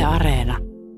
Areena.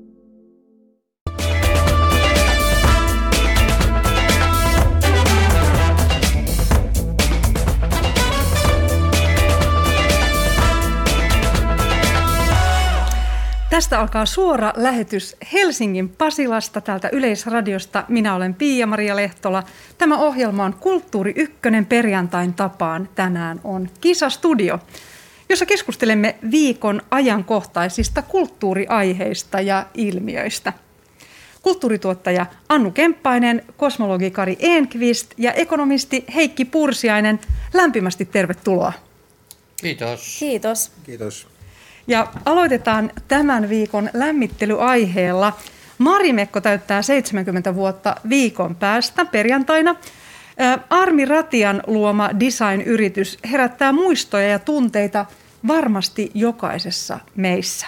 Tästä alkaa suora lähetys Helsingin Pasilasta täältä Yleisradiosta. Minä olen Pia-Maria Lehtola. Tämä ohjelma on Kulttuuri Ykkönen perjantain tapaan. Tänään on Kisastudio, jossa keskustelemme viikon ajankohtaisista kulttuuriaiheista ja ilmiöistä. Kulttuurituottaja Annu Kemppainen, kosmologi Kari Enqvist ja ekonomisti Heikki Pursiainen. Lämpimästi tervetuloa. Kiitos. Kiitos. Kiitos. Ja aloitetaan tämän viikon lämmittelyaiheella. Marimekko täyttää 70 vuotta viikon päästä perjantaina. Armi Ratian luoma design-yritys herättää muistoja ja tunteita varmasti jokaisessa meissä.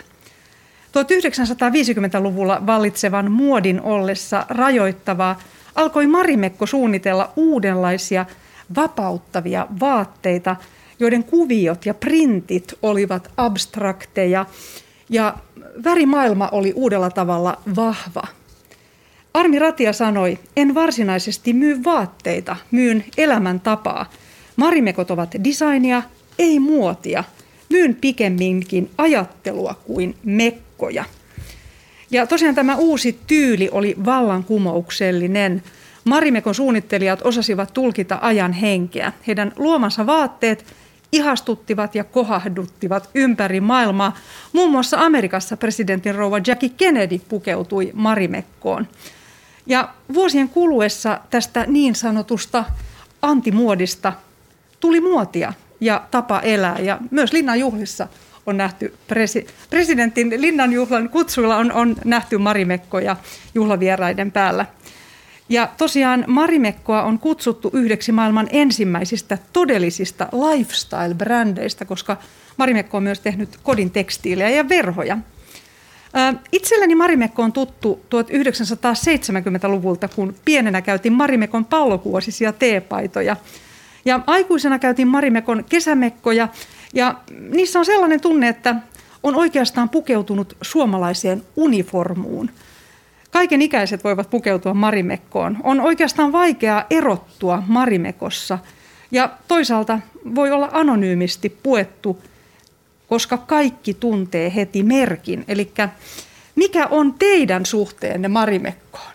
1950-luvulla vallitsevan muodin ollessa rajoittavaa alkoi Marimekko suunnitella uudenlaisia vapauttavia vaatteita, joiden kuviot ja printit olivat abstrakteja ja värimaailma oli uudella tavalla vahva. Armi Ratia sanoi, en varsinaisesti myy vaatteita, myyn elämäntapaa. Marimekot ovat designia, ei muotia. Myyn pikemminkin ajattelua kuin mekkoja. Ja tosiaan tämä uusi tyyli oli vallankumouksellinen. Marimekon suunnittelijat osasivat tulkita ajan henkeä. Heidän luomansa vaatteet ihastuttivat ja kohahduttivat ympäri maailmaa. Muun muassa Amerikassa presidentin rouva Jackie Kennedy pukeutui Marimekkoon. Ja vuosien kuluessa tästä niin sanotusta antimuodista tuli muotia ja tapa elää. Ja myös linnanjuhlissa on nähty presidentin linnanjuhlan kutsuilla on nähty Marimekkoja juhlavieraiden päällä. Ja tosiaan Marimekkoa on kutsuttu yhdeksi maailman ensimmäisistä todellisista lifestyle-brändeistä, koska Marimekko on myös tehnyt kodin tekstiilejä ja verhoja. Itselleni Marimekko on tuttu 1970-luvulta, kun pienenä käytin Marimekon pallokuosisia teepaitoja. Ja aikuisena käytin Marimekon kesämekkoja ja niissä on sellainen tunne, että on oikeastaan pukeutunut suomalaiseen uniformuun. Kaiken ikäiset voivat pukeutua Marimekkoon. On oikeastaan vaikeaa erottua Marimekossa ja toisaalta voi olla anonyymisti puettu, koska kaikki tuntee heti merkin. Eli mikä on teidän suhteenne Marimekkoon?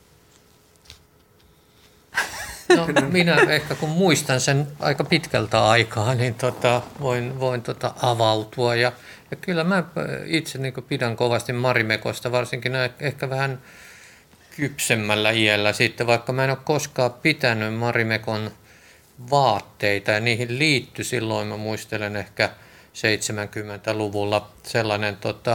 No, minä ehkä kun muistan sen aika pitkältä aikaa, niin voin avautua. Ja kyllä mä itse niin pidän kovasti Marimekosta, varsinkin ehkä vähän kypsemmällä iällä sitten, vaikka mä en ole koskaan pitänyt Marimekon vaatteita ja niihin liittyi silloin, mä muistelen ehkä 70-luvulla sellainen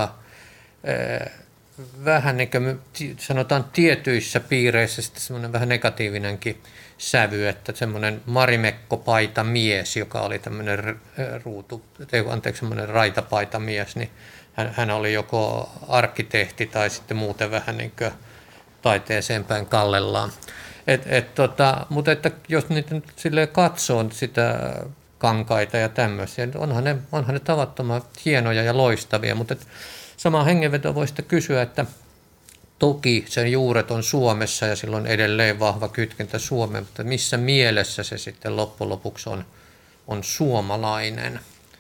vähän niin kuin sanotaan tietyissä piireissä sitten semmoinen vähän negatiivinenkin sävy, että semmoinen Marimekko-paitamies, joka oli tämmöinen semmoinen raitapaitamies, niin hän oli joko arkkitehti tai sitten muuten vähän niin kuin taiteeseen päin kallellaan. Mutta että jos niitä nyt silleen katsoo sitä kankaita ja tämmöisiä, niin onhan ne tavattoman hienoja ja loistavia, mutta samaa hengenvetoa voi sitten kysyä, että toki sen juuret on Suomessa ja silloin edelleen vahva kytkentä Suomeen, mutta missä mielessä se sitten loppujen lopuksi on suomalainen.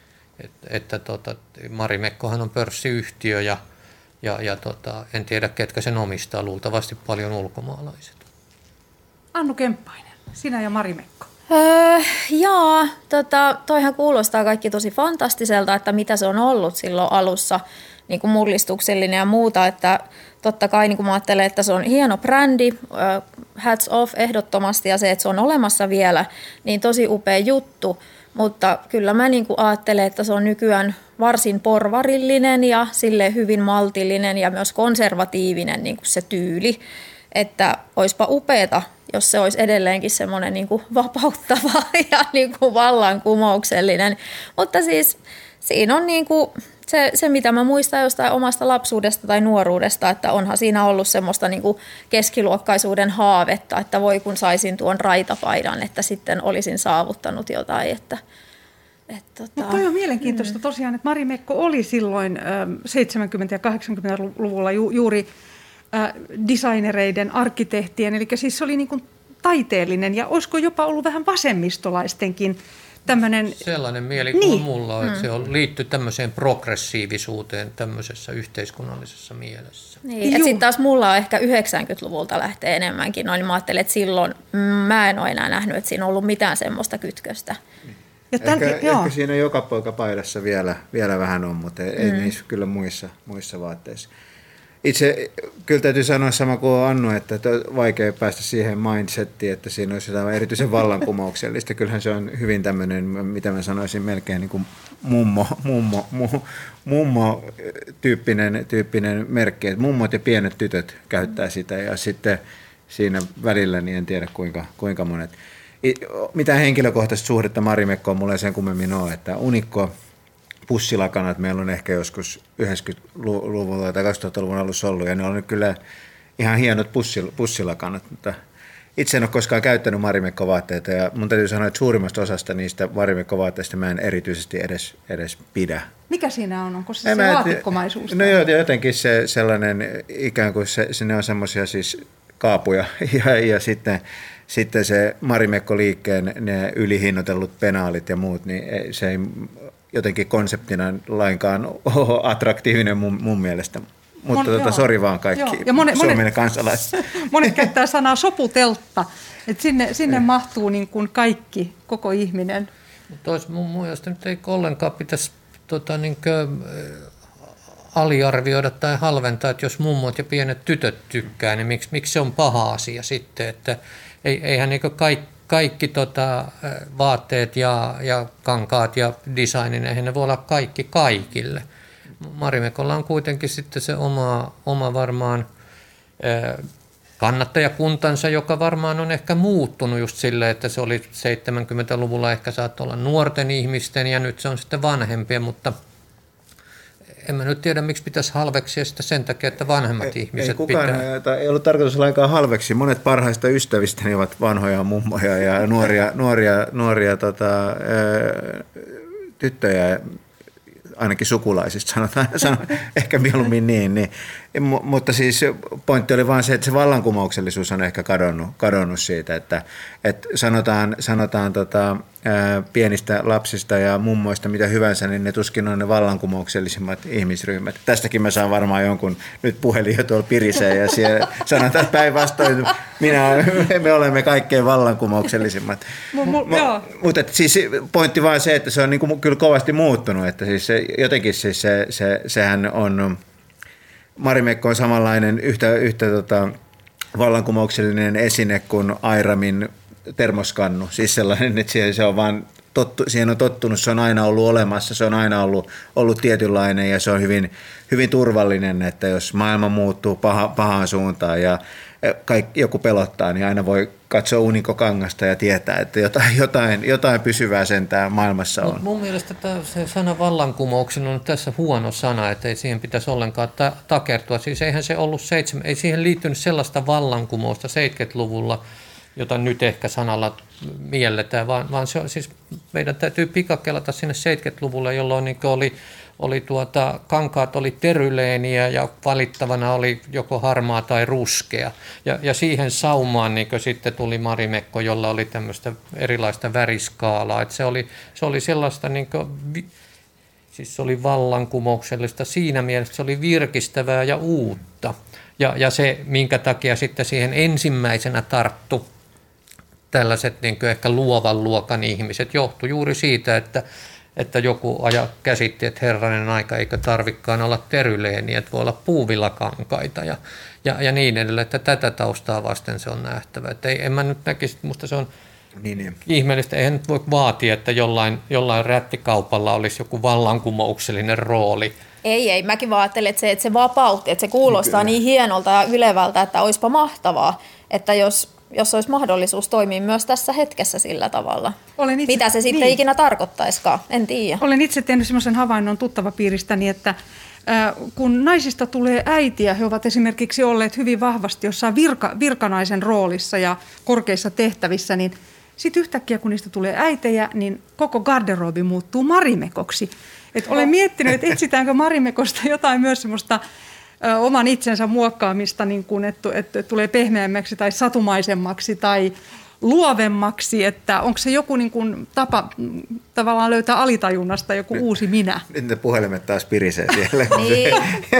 Marimekkohan on pörssiyhtiö ja en tiedä ketkä sen omistaa, luultavasti paljon ulkomaalaiset. Annu Kemppainen, sinä ja Marimekko. Toihan kuulostaa kaikki tosi fantastiselta, että mitä se on ollut silloin alussa, niin kuin mullistuksellinen ja muuta, että totta kai niin kuin mä ajattelen, että se on hieno brändi, hats off ehdottomasti ja se, että se on olemassa vielä, niin tosi upea juttu, mutta kyllä mä niin kuin ajattelen, että se on nykyään varsin porvarillinen ja silleen hyvin maltillinen ja myös konservatiivinen niin kuin se tyyli, että olisipa upeata, jos se olisi edelleenkin semmoinen niin kuin vapauttava ja niin kuin vallankumouksellinen, mutta siis siinä on niin kuin se, mitä mä muistan jostain omasta lapsuudesta tai nuoruudesta, että onhan siinä ollut semmoista niin kuin keskiluokkaisuuden haavetta, että voi kun saisin tuon raitapaidan, että sitten olisin saavuttanut jotain. Että Mutta toi on mielenkiintoista tosiaan, että Marimekko oli silloin 70- ja 80-luvulla juuri designereiden, arkkitehtien, eli siis se oli niin kuin taiteellinen ja olisiko jopa ollut vähän vasemmistolaistenkin tämmöinen. Sellainen mielikuva mulla on, että se liittyy tämmöiseen progressiivisuuteen tämmöisessä yhteiskunnallisessa mielessä. Niin, sitten taas mulla on ehkä 90-luvulta lähtee enemmänkin noin, niin mä ajattelin, että silloin mä en ole enää nähnyt, että siinä on ollut mitään semmoista kytköstä. Ehkä siinä joka poika paidassa vielä vähän on, mutta ei niissä kyllä muissa vaatteissa. Itse kyllä täytyy sanoa sama kuin Annu, että on vaikea päästä siihen mindsettiin, että siinä olisi jotain erityisen vallankumouksellista. Kyllähän se on hyvin tämmöinen, mitä mä sanoisin, melkein niin kuin mummo-tyyppinen merkki. Että mummot ja pienet tytöt käyttää sitä ja sitten siinä välillä niin en tiedä kuinka monet. Mitään henkilökohtaista suhdetta Marimekkoon mulla ei sen kummemmin ole, että unikko pussilakanat meillä on ehkä joskus 90-luvulla tai 2000-luvun alussa ollut, ja ne on nyt kyllä ihan hienot pussilakanat, mutta itse en ole koskaan käyttänyt Marimekko-vaatteita, ja mun täytyy sanoa, että suurimmasta osasta niistä Marimekko-vaatteista mä en erityisesti edes pidä. Mikä siinä on? Onko se laatikkomaisuus? No jotenkin se sellainen, ikään kuin ne on semmoisia siis kaapuja, ja sitten se Marimekko-liikkeen ne ylihinnoitellut penaalit ja muut, niin se ei jotenkin konseptina lainkaan ole attraktiivinen mun mielestä. Mutta sori vaan kaikki Suomen kansalaiset. Monet käyttää sanaa soputeltta, että sinne mahtuu niin kuin kaikki, koko ihminen. Mutta mun mielestä nyt ei ollenkaan pitäisi aliarvioida tai halventaa, että jos mummot ja pienet tytöt tykkää, niin miksi se on paha asia sitten, että eihän niin kaikki vaatteet ja kankaat ja designin, eihän ne voi olla kaikki kaikille. Marimekolla on kuitenkin sitten se oma varmaan kannattajakuntansa, joka varmaan on ehkä muuttunut just silleen, että se oli 70-luvulla ehkä saattoi olla nuorten ihmisten ja nyt se on sitten vanhempien, mutta en mä nyt tiedä, miksi pitäisi halveksia sitä sen takia, että vanhemmat ihmiset pitää. Ei ollut tarkoitus lainkaan halveksi. Monet parhaista ystävistäni ovat vanhoja mummoja ja nuoria tyttöjä, ainakin sukulaisista sanotaan ehkä mieluummin niin. Mutta siis pointti oli vaan se, että se vallankumouksellisuus on ehkä kadonnut siitä, että sanotaan pienistä lapsista ja mummoista mitä hyvänsä, niin ne tuskin on ne vallankumouksellisimmat ihmisryhmät. Tästäkin mä saan varmaan jonkun nyt puhelin jo tuolla pirisee ja siellä sanotaan, että päinvastoin me olemme kaikkein vallankumouksellisimmat. Mutta siis pointti vaan se, että se on niinku kyllä kovasti muuttunut, että siis jotenkin siis sehän on Marimekko on samanlainen yhtä vallankumouksellinen esine kuin Airamin termoskannu. Siis sellainen, että siihen on tottunut, se on aina ollut olemassa, se on aina ollut tietynlainen ja se on hyvin turvallinen, että jos maailma muuttuu pahaan suuntaan ja joku pelottaa, niin aina voi katsoa unikkokangasta ja tietää, että jotain pysyvää sentään maailmassa on. Mun mielestä se sana vallankumouksella on tässä huono sana, että ei siihen pitäisi ollenkaan takertua. Siis eihän se ollut ei siihen liittynyt sellaista vallankumousta 70-luvulla, jota nyt ehkä sanalla mielletään, vaan se on, siis meidän täytyy pikakelata sinne 70-luvulle, jolloin niin kankaat oli teryleeniä ja valittavana oli joko harmaa tai ruskea. Ja siihen saumaan niin sitten tuli Marimekko, jolla oli tämmöistä erilaista väriskaalaa. Että se oli sellaista, siis se oli vallankumouksellista siinä mielessä, se oli virkistävää ja uutta. Ja se, minkä takia sitten siihen ensimmäisenä tarttu tällaiset ehkä luovan luokan ihmiset, johtui juuri siitä, että joku käsitti, että herranen aika eikä tarvikaan olla teryleeniä, että voi olla puuvillakankaita ja niin edelleen, että tätä taustaa vasten se on nähtävä. Että en mä nyt näkisi, musta se on ihmeellistä, eihän nyt voi vaatia, että jollain rättikaupalla olisi joku vallankumouksellinen rooli. Ei, mäkin vaan ajattelen, että se vapautti, että se kuulostaa niin hienolta ja ylevältä, että olisipa mahtavaa, että jos olisi mahdollisuus toimia myös tässä hetkessä sillä tavalla. Mitä se sitten ikinä tarkoittaisikaan, en tiedä. Olen itse tehnyt sellaisen havainnon tuttavapiiristäni, että kun naisista tulee äitiä, he ovat esimerkiksi olleet hyvin vahvasti jossain virkanaisen roolissa ja korkeissa tehtävissä, niin Sitten yhtäkkiä, kun niistä tulee äitejä, niin koko garderobi muuttuu Marimekoksi. Et olen miettinyt, että etsitäänkö Marimekosta jotain myös semmoista oman itsensä muokkaamista, niin kuin, että tulee pehmeämmäksi tai satumaisemmaksi tai luovemmaksi, että onko se joku niin kuin tapa tavallaan löytää alitajunnasta joku uusi minä? Nyt ne puhelimet taas pirisee siellä. Niin.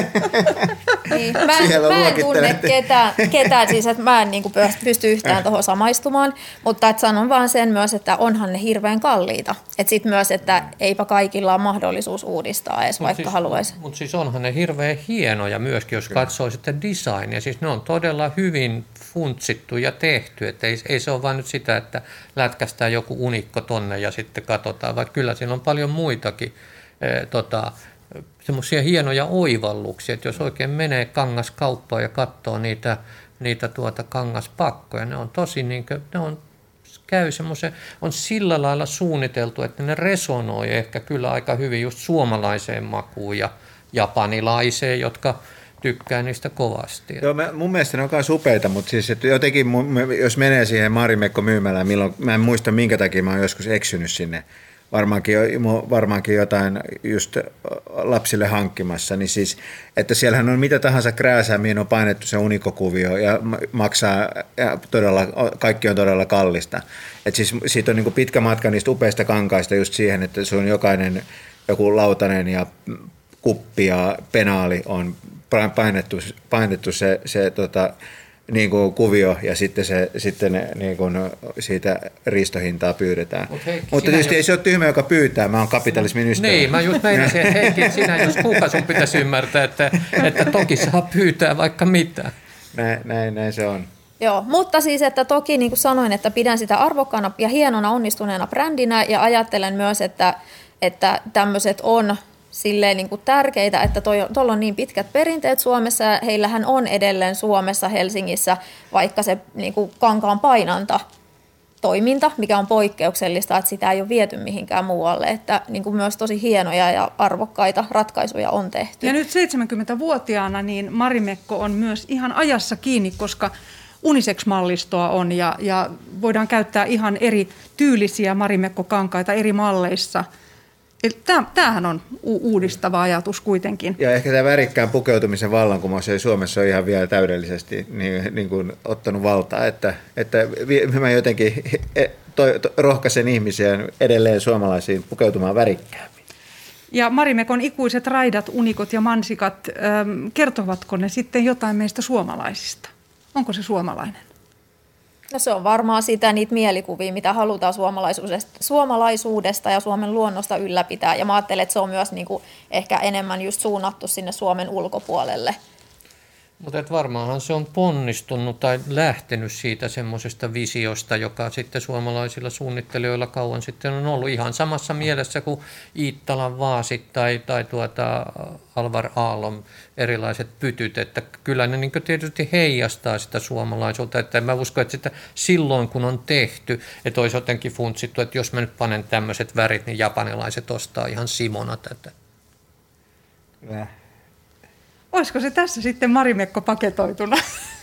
Mä en tunne ketään siis, että mä en niin kuin pysty yhtään tuohon samaistumaan, mutta et sanon vaan sen myös, että onhan ne hirveän kalliita. Että sitten myös, että eipä kaikilla ole mahdollisuus uudistaa edes, vaikka haluaisi. Mutta siis onhan ne hirveän hienoja myöskin, jos katsoo sitten designia. Siis ne on todella hyvin funtsittu ja tehty, että ei se ole vain nyt sitä, että lätkästään joku unikko tonne ja sitten katsotaan, vaan kyllä siinä on paljon muitakin semmoisia hienoja oivalluksia, että jos oikein menee kangaskauppaan ja katsoo niitä kangaspakkoja, ne on tosi on sillä lailla suunniteltu, että ne resonoi ehkä kyllä aika hyvin just suomalaiseen makuun ja japanilaiseen, jotka tykkää niistä kovasti. Joo, mun mielestä ne on myös upeita, mutta siis että jotenkin, jos menee siihen Marimekko myymälään, milloin, mä en muista minkä takia mä oon joskus eksynyt sinne, varmaankin jotain just lapsille hankkimassa, niin siis, että siellähän on mitä tahansa krääsää, mihin on painettu se unikkokuvio ja maksaa, ja kaikki on todella kallista. Että siis siitä on niin kuin pitkä matka niistä upeista kankaista just siihen, että se on jokainen joku lautanen ja kuppi ja penaali on painettu se niin kuin kuvio ja sitten niin kuin siitä riistohintaa pyydetään. Mutta tietysti ei se ole tyhmä, joka pyytää. Mä oon kapitalismin ystävä. Niin, mä just meinasin, että Heikki, sinä jos kuka sun pitäisi ymmärtää, että toki saa pyytää vaikka mitä. Näin se on. Joo, mutta siis, että toki niin kuin sanoin, että pidän sitä arvokkaana ja hienona onnistuneena brändinä ja ajattelen myös, että tämmöiset on silleen niin kuin tärkeitä, että tuolla on niin pitkät perinteet Suomessa ja heillähän on edelleen Suomessa, Helsingissä vaikka se niin kuin kankaan painanta toiminta, mikä on poikkeuksellista, että sitä ei ole viety mihinkään muualle, että niin kuin myös tosi hienoja ja arvokkaita ratkaisuja on tehty. Ja nyt 70-vuotiaana niin Marimekko on myös ihan ajassa kiinni, koska unisex-mallistoa on ja voidaan käyttää ihan eri tyylisiä Marimekko-kankaita eri malleissa. Tämähän on uudistava ajatus kuitenkin. Ja ehkä tämä värikkään pukeutumisen vallankumous ei Suomessa ole ihan vielä täydellisesti niin kuin ottanut valtaa, että mä jotenkin rohkaisen ihmisiä edelleen suomalaisiin pukeutumaan värikkäämmin. Ja Marimekon ikuiset raidat, unikot ja mansikat, kertovatko ne sitten jotain meistä suomalaisista? Onko se suomalainen? No se on varmaan sitä niitä mielikuvia, mitä halutaan suomalaisuudesta ja Suomen luonnosta ylläpitää. Ja mä ajattelen, että se on myös niin kuin ehkä enemmän just suunnattu sinne Suomen ulkopuolelle. Mutta varmaanhan se on ponnistunut tai lähtenyt siitä semmoisesta visiosta, joka sitten suomalaisilla suunnittelijoilla kauan sitten on ollut ihan samassa mielessä kuin Iittalan vaasit tai Alvar Aallon erilaiset pytyt, että kyllä ne niin tietysti heijastaa sitä suomalaisuutta, että mä uskon, että sitä silloin kun on tehty, että olisi jotenkin funtsittu, että jos mä nyt panen tämmöiset värit, niin japanilaiset ostaa ihan simona tätä. Olisiko se tässä sitten Marimekko paketoituna?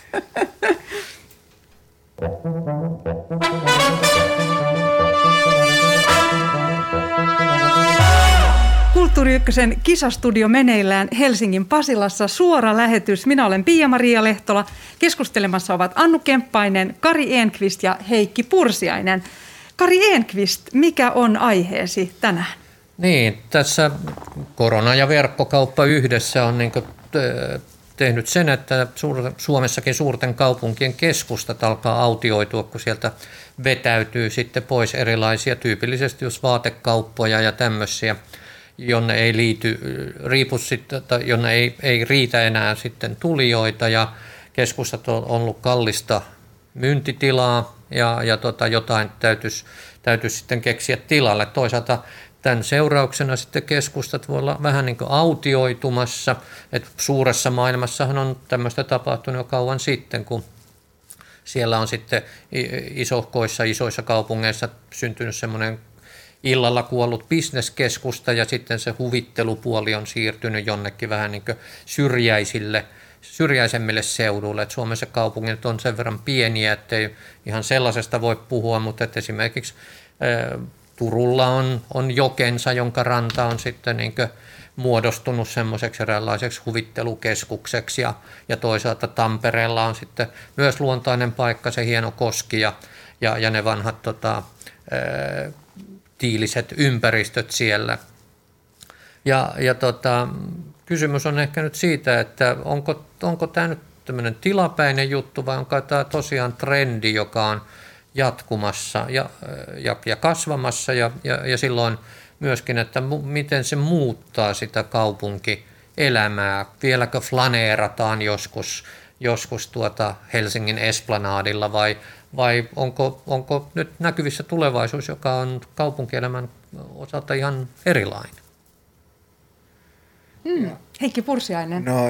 Kulttuuri Ykkösen kisastudio meneillään Helsingin Pasilassa. Suora lähetys. Minä olen Pia-Maria Lehtola. Keskustelemassa ovat Annu Kemppainen, Kari Enqvist ja Heikki Pursiainen. Kari Enqvist, mikä on aiheesi tänään? Niin, tässä korona ja verkkokauppa yhdessä on niin tehnyt sen, että Suomessakin suurten kaupunkien keskustat alkaa autioitua, kun sieltä vetäytyy sitten pois erilaisia, tyypillisesti just vaatekauppoja ja tämmöisiä, jonne ei jonne ei riitä enää sitten tulijoita, ja keskustat on ollut kallista myyntitilaa ja jotain täytyisi sitten keksiä tilalle. Toisaalta tämän seurauksena sitten keskustat voi olla vähän niin kuin autioitumassa, että suuressa maailmassahan on tämmöistä tapahtunut jo kauan sitten, kun siellä on sitten isoissa kaupungeissa syntynyt semmoinen illalla kuollut bisneskeskusta ja sitten se huvittelupuoli on siirtynyt jonnekin vähän niin kuin syrjäisille syrjäisemmille seuduille. Että Suomessa kaupungit on sen verran pieniä, ettei ihan sellaisesta voi puhua, mutta että esimerkiksi Turulla on jokensa, jonka ranta on sitten niin kuin muodostunut semmoiseksi eräänlaiseksi huvittelukeskukseksi ja toisaalta Tampereella on sitten myös luontainen paikka, se hieno koski ja ne vanhat tiiliset ympäristöt siellä. Kysymys on ehkä nyt siitä, että onko tämä nyt tämmöinen tilapäinen juttu vai onko tämä tosiaan trendi, joka on jatkumassa ja kasvamassa ja silloin myöskin, että miten se muuttaa sitä kaupunkielämää. Vieläkö flaneerataan joskus Helsingin Esplanadilla vai onko nyt näkyvissä tulevaisuus, joka on kaupunkielämän osalta ihan erilainen? Heikki Pursiainen. No,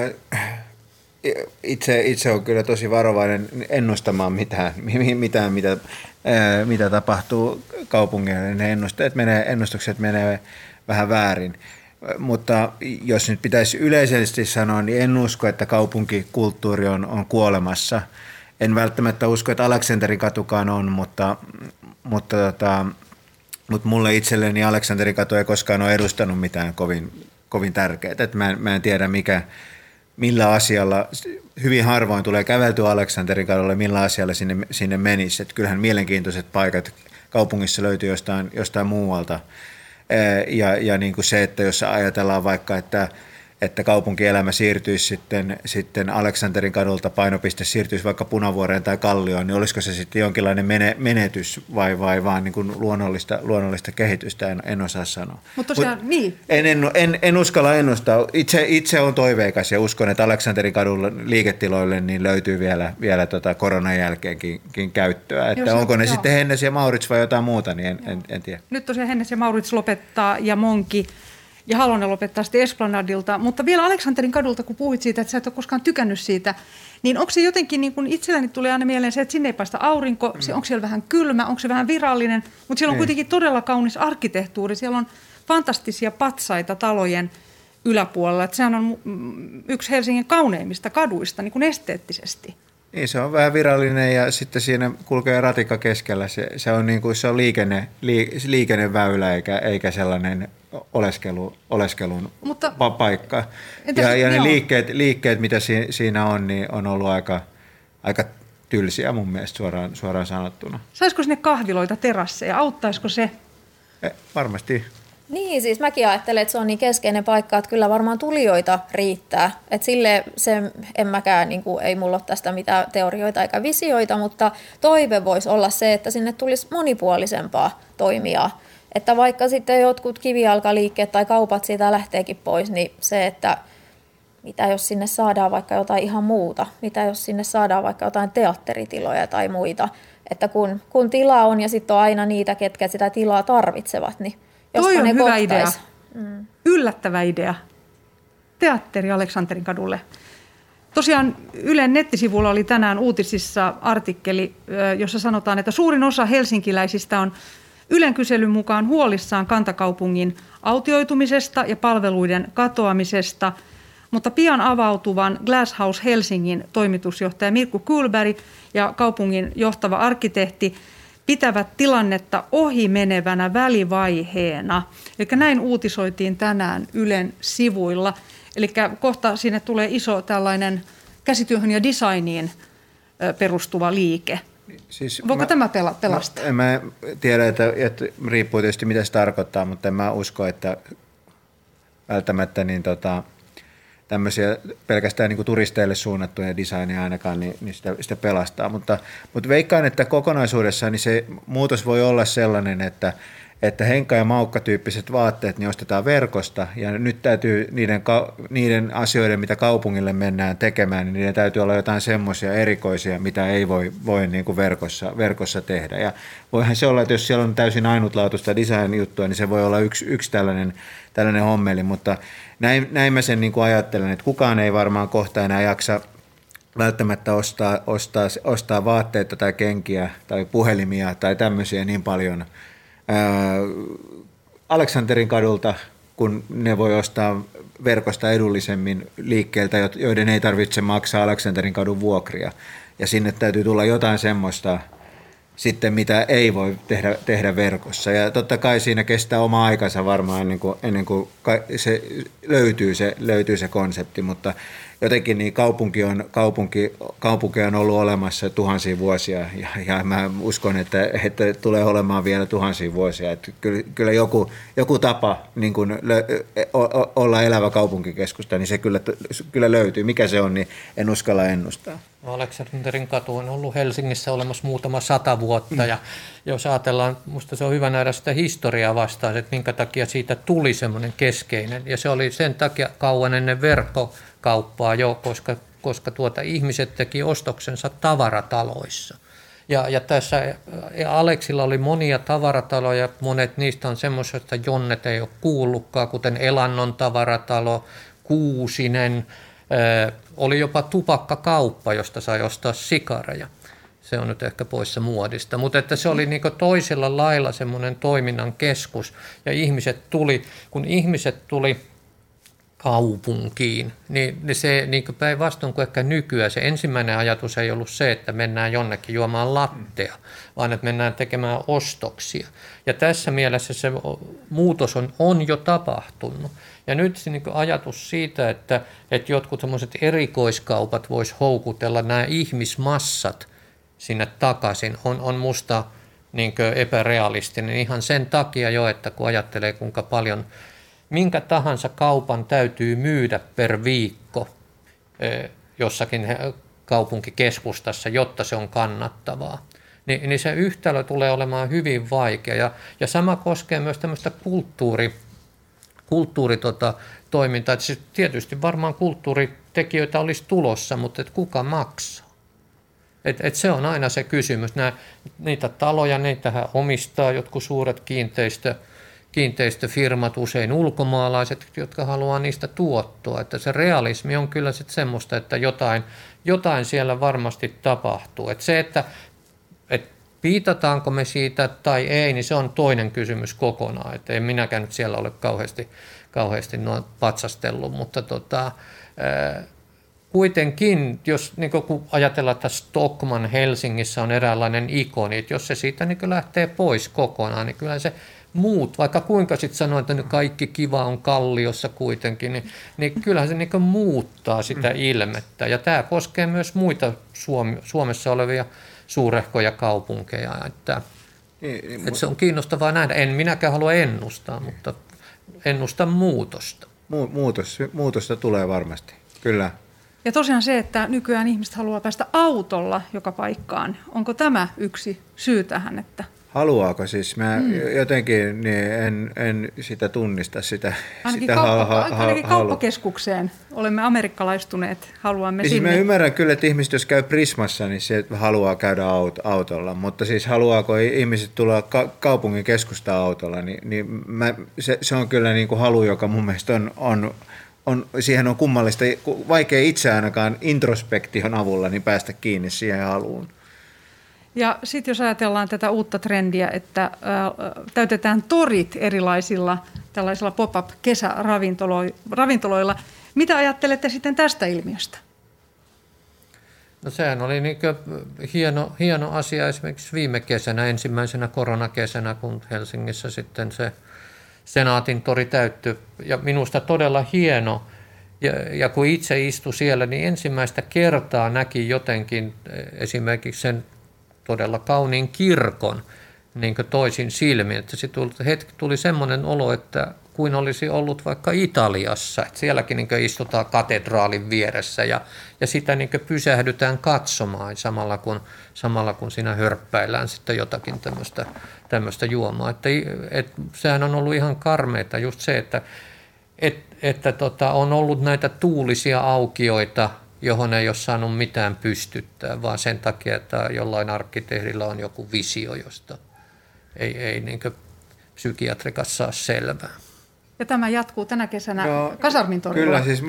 itse on kyllä tosi varovainen ennustamaan mitään mitä tapahtuu kaupungeille. Ne ennustukset menee vähän väärin. Mutta jos nyt pitäisi yleisesti sanoa, niin en usko, että kaupunkikulttuuri on kuolemassa. En välttämättä usko, että Aleksanterin katukaan on, mutta mulle itselleni Aleksanterin katu ei koskaan ole edustanut mitään kovin tärkeää. Että mä en tiedä millä asialla, hyvin harvoin tulee käveltyä Aleksanterin kadulle, millä asialla sinne menisi. Että kyllähän mielenkiintoiset paikat kaupungissa löytyy jostain muualta. Ja niin kuin se, että jos ajatellaan vaikka, että kaupunkielämä siirtyisi sitten Aleksanterin kadulta, painopiste siirtyisi vaikka Punavuoreen tai Kallioon, niin olisiko se sitten jonkinlainen menetys vai vaan niin kuin luonnollista kehitystä, en osaa sanoa. Mutta tosiaan, niin. En uskalla ennustaa. Itse olen toiveikas ja uskon, että Aleksanterin kadulla liiketiloille niin löytyy vielä koronan jälkeenkin käyttöä. Että onko ne sitten Hennes ja Maurits vai jotain muuta, niin en tiedä. Nyt tosiaan Hennes ja Maurits lopettaa ja Monki ja Halonen lopettaa sitten Esplanadilta, mutta vielä Aleksanterin kadulta, kun puhuit siitä, että sä et ole koskaan tykännyt siitä, niin onko se jotenkin, niin kuin itselläni tulee aina mieleen se, että sinne ei paista aurinko, onko siellä vähän kylmä, onko se vähän virallinen, mutta siellä on kuitenkin todella kaunis arkkitehtuuri, siellä on fantastisia patsaita talojen yläpuolella, että sehän on yksi Helsingin kauneimmista kaduista niin kuin esteettisesti. Niin, se on vähän virallinen ja sitten siinä kulkee ratikka keskellä. Se on niin kuin se on liikenneväylä eikä sellainen oleskelun paikka. Ja ne liikkeet, mitä siinä on, niin on ollut aika tylsiä mun mielestä suoraan sanottuna. Saisiko sinne kahviloita, terasseja? Auttaisiko se? Varmasti. Niin, siis mäkin ajattelen, että se on niin keskeinen paikka, että kyllä varmaan tulijoita riittää. Että sille en mäkään, niin kuin, ei mulla ole tästä mitään teorioita eikä visioita, mutta toive voisi olla se, että sinne tulisi monipuolisempaa toimijaa. Että vaikka sitten jotkut kivijalkaliikkeet tai kaupat siitä lähteekin pois, niin se, että mitä jos sinne saadaan vaikka jotain ihan muuta, mitä jos sinne saadaan vaikka jotain teatteritiloja tai muita. Että kun tilaa on ja sitten on aina niitä, ketkä sitä tilaa tarvitsevat, niin toi on hyvä idea. Yllättävä idea. Teatteri Aleksanterin kadulle. Tosiaan Ylen nettisivulla oli tänään uutisissa artikkeli, jossa sanotaan, että suurin osa helsinkiläisistä on Ylen kyselyn mukaan huolissaan kantakaupungin autioitumisesta ja palveluiden katoamisesta, mutta pian avautuvan Glass House Helsingin toimitusjohtaja Mirkku Kuhlberg ja kaupungin johtava arkkitehti pitävät tilannetta ohimenevänä välivaiheena. Eli näin uutisoitiin tänään Ylen sivuilla. Eli kohta sinne tulee iso tällainen käsityöhön ja designiin perustuva liike. Siis voiko tämä pelastaa? En mä tiedä, että riippuu tietysti mitä se tarkoittaa, mutta en mä usko, että välttämättä niin tämmöisiä pelkästään niin kuin turisteille suunnattuja designia ainakaan, niin sitä pelastaa. Mutta veikkaan, että kokonaisuudessaan niin se muutos voi olla sellainen, että Henkka- ja Maukka-tyyppiset vaatteet niin ostetaan verkosta, ja nyt täytyy niiden asioiden, mitä kaupungille mennään tekemään, niin niiden täytyy olla jotain semmoisia erikoisia, mitä ei voi niin kuin verkossa tehdä. Ja voihan se olla, että jos siellä on täysin ainutlaatuista design-juttua, niin se voi olla yksi tällainen hommeli, mutta näin mä sen niin kuin ajattelen, että kukaan ei varmaan kohta enää jaksa välttämättä ostaa vaatteita tai kenkiä tai puhelimia tai tämmöisiä niin paljon Aleksanterin kadulta kun ne voi ostaa verkosta edullisemmin liikkeeltä, joiden ei tarvitse maksaa Aleksanterin kadun vuokria. Ja sinne täytyy tulla jotain semmoista sitten, mitä ei voi tehdä verkossa. Ja totta kai siinä kestää oma aikansa varmaan ennen kuin se löytyy se konsepti, mutta jotenkin niin kaupunki on ollut olemassa tuhansia vuosia ja mä uskon, että tulee olemaan vielä tuhansia vuosia. Että kyllä joku tapa niin kuin olla elävä kaupunkikeskusta, niin se kyllä löytyy. Mikä se on, niin en uskalla ennustaa. Aleksanterin katu on ollut Helsingissä olemassa muutama 100 vuotta ja jos ajatellaan, musta se on hyvä nähdä sitä historiaa vastaan, että minkä takia siitä tuli semmoinen keskeinen ja se oli sen takia kauan ennen verkkokauppaa jo, koska ihmiset teki ostoksensa tavarataloissa. Ja tässä Aleksilla oli monia tavarataloja, monet niistä on semmoisia, että Jonnet ei ole kuullutkaan, kuten Elannon tavaratalo, Kuusinen, oli jopa tupakkakauppa, josta sai ostaa sikareja. Se on nyt ehkä poissa muodista, mutta että se oli niinku toisella lailla semmoinen toiminnan keskus ja kun ihmiset tuli kaupunkiin, niin se niin päinvastoin kuin ehkä nykyään se ensimmäinen ajatus ei ollut se, että mennään jonnekin juomaan lattea, vaan että mennään tekemään ostoksia. Ja tässä mielessä se muutos on jo tapahtunut. Ja nyt se niin ajatus siitä, että jotkut semmoiset erikoiskaupat vois houkutella nämä ihmismassat sinne takaisin, on musta niin epärealistinen ihan sen takia jo, että kun ajattelee kuinka paljon minkä tahansa kaupan täytyy myydä per viikko jossakin kaupunkikeskustassa, jotta se on kannattavaa. Niin se yhtälö tulee olemaan hyvin vaikea. Ja sama koskee myös tämmöistä kulttuuritoimintaa. Siis tietysti varmaan kulttuuritekijöitä olisi tulossa, mutta et kuka maksaa? Et se on aina se kysymys. Niitä taloja, niitähän omistaa jotkut suuret kiinteistöfirmat, usein ulkomaalaiset, jotka haluaa niistä tuottoa. Että se realismi on kyllä sitten semmoista, että jotain siellä varmasti tapahtuu. Että se, että piitataanko me siitä tai ei, niin se on toinen kysymys kokonaan. Että en minäkään nyt siellä ole kauheasti noin patsastellut, mutta kuitenkin, jos niin kun ajatellaan, että Stockmann Helsingissä on eräänlainen ikoni, että jos se siitä niin lähtee pois kokonaan, niin kyllä se vaikka kuinka sitten sanoo, että kaikki kiva on Kalliossa kuitenkin, niin kyllähän se niin muuttaa sitä ilmettä. Ja tämä koskee myös muita Suomessa olevia suurehkoja kaupunkeja. Että se on kiinnostavaa nähdä. En minäkään halua ennustaa, mutta ennustan muutosta. Muutosta tulee varmasti, kyllä. Ja tosiaan se, että nykyään ihmiset haluaa päästä autolla joka paikkaan. Onko tämä yksi syy tähän, että haluaako siis? Mä jotenkin niin en sitä tunnista sitä. Ainakin kauppakeskukseen olemme amerikkalaistuneet, haluamme siis sinne. Mä ymmärrän kyllä, että ihmiset, jos käy Prismassa, niin se haluaa käydä autolla, mutta siis haluaako ihmiset tulla kaupungin keskustaan autolla, niin se on kyllä niin kuin halu, joka mun mielestä siihen on kummallista, vaikea itse ainakaan introspektion avulla niin päästä kiinni siihen haluun. Ja sitten jos ajatellaan tätä uutta trendiä, että täytetään torit erilaisilla tällaisilla pop-up-kesäravintoloilla, mitä ajattelette sitten tästä ilmiöstä? No sehän oli niin hieno asia esimerkiksi viime kesänä, ensimmäisenä koronakesänä, kun Helsingissä sitten se Senaatin tori täyttyi. Ja minusta todella hieno. Ja kun itse istui siellä, niin ensimmäistä kertaa näki jotenkin esimerkiksi sen todella kauniin kirkon niin toisin silmin. Että tuli semmoinen olo, että kuin olisi ollut vaikka Italiassa. Että sielläkin niin istutaan katedraalin vieressä ja sitä niin pysähdytään katsomaan samalla kun siinä hörppäillään sitten jotakin tämmöistä juomaa. Että sehän on ollut ihan karmeita just se, että on ollut näitä tuulisia aukioita, johon ei ole saanut mitään pystyttää, vaan sen takia, että jollain arkkitehdillä on joku visio, josta ei niin psykiatrikas saa selvää. Ja tämä jatkuu tänä kesänä Kasarmin torilla. Kyllä, siis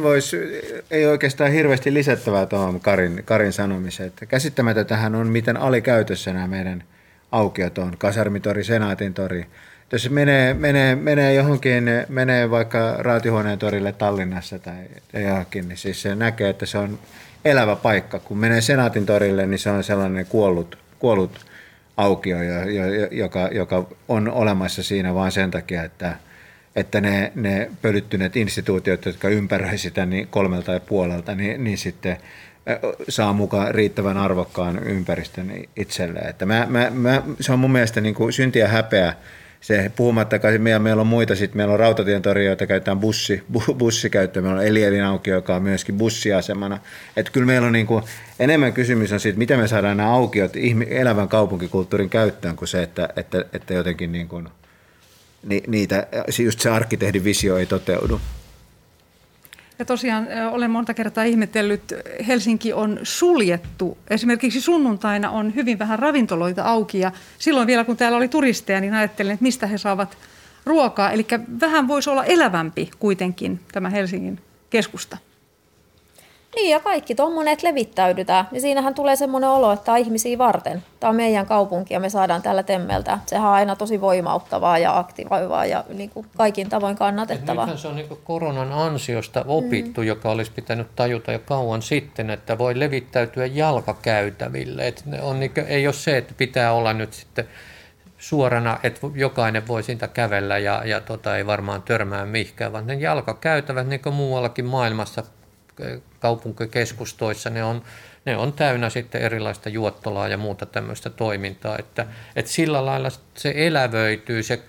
ei oikeastaan hirveästi lisättävää tuohon Karin sanomiseen. Että käsittämätöntähän on, miten alikäytössä nämä meidän aukiot on. Kasarmitori, Senaatin tori, jos menee johonkin, menee vaikka Raatihuoneen torille Tallinnassa tai johonkin, niin siis se näkee, että se on elävä paikka. Kun menee Senaatin torille, niin se on sellainen kuollut aukio, joka on olemassa siinä vain sen takia, että ne pölyttyneet instituutiot, jotka ympäröi sitä niin 3,5, niin sitten saa mukaan riittävän arvokkaan ympäristön itselleen. Että se on mun mielestä niin kuin synti ja häpeä. Se, puhumattakaan, meillä on muita, meillä on Rautatientori, joita käytetään bussikäyttöön, meillä on Elielin aukio, joka on myöskin bussiasemana. Että kyllä meillä on niin kuin, enemmän kysymys on siitä, miten me saadaan nämä aukiot elävän kaupunkikulttuurin käyttöön, kuin se, että jotenkin niin kuin, niitä, just se arkkitehdin visio ei toteudu. Ja tosiaan olen monta kertaa ihmetellyt, Helsinki on suljettu. Esimerkiksi sunnuntaina on hyvin vähän ravintoloita auki ja silloin vielä kun täällä oli turisteja, niin ajattelin, että mistä he saavat ruokaa. Eli vähän voisi olla elävämpi kuitenkin tämä Helsingin keskusta. Niin ja kaikki tuommoinen, että levittäydytään. Ja siinähän tulee semmoinen olo, että tämä on ihmisiä varten. Tämä on meidän kaupunki ja me saadaan tällä temmeltä. Sehän on aina tosi voimauttavaa ja aktivoivaa ja niin kuin kaikin tavoin kannatettavaa. Nythän se on niin kuin koronan ansiosta opittu, joka olisi pitänyt tajuta jo kauan sitten, että voi levittäytyä jalkakäytäville. Että on niin kuin, ei ole se, että pitää olla nyt sitten suorana, että jokainen voi siitä kävellä ja ei varmaan törmää mihinkään, vaan ne jalkakäytävät niin kuin muuallakin maailmassa kaupunkikeskustoissa, ne on täynnä sitten erilaista juottolaa ja muuta tämmöistä toimintaa, että sillä lailla se elävöityy se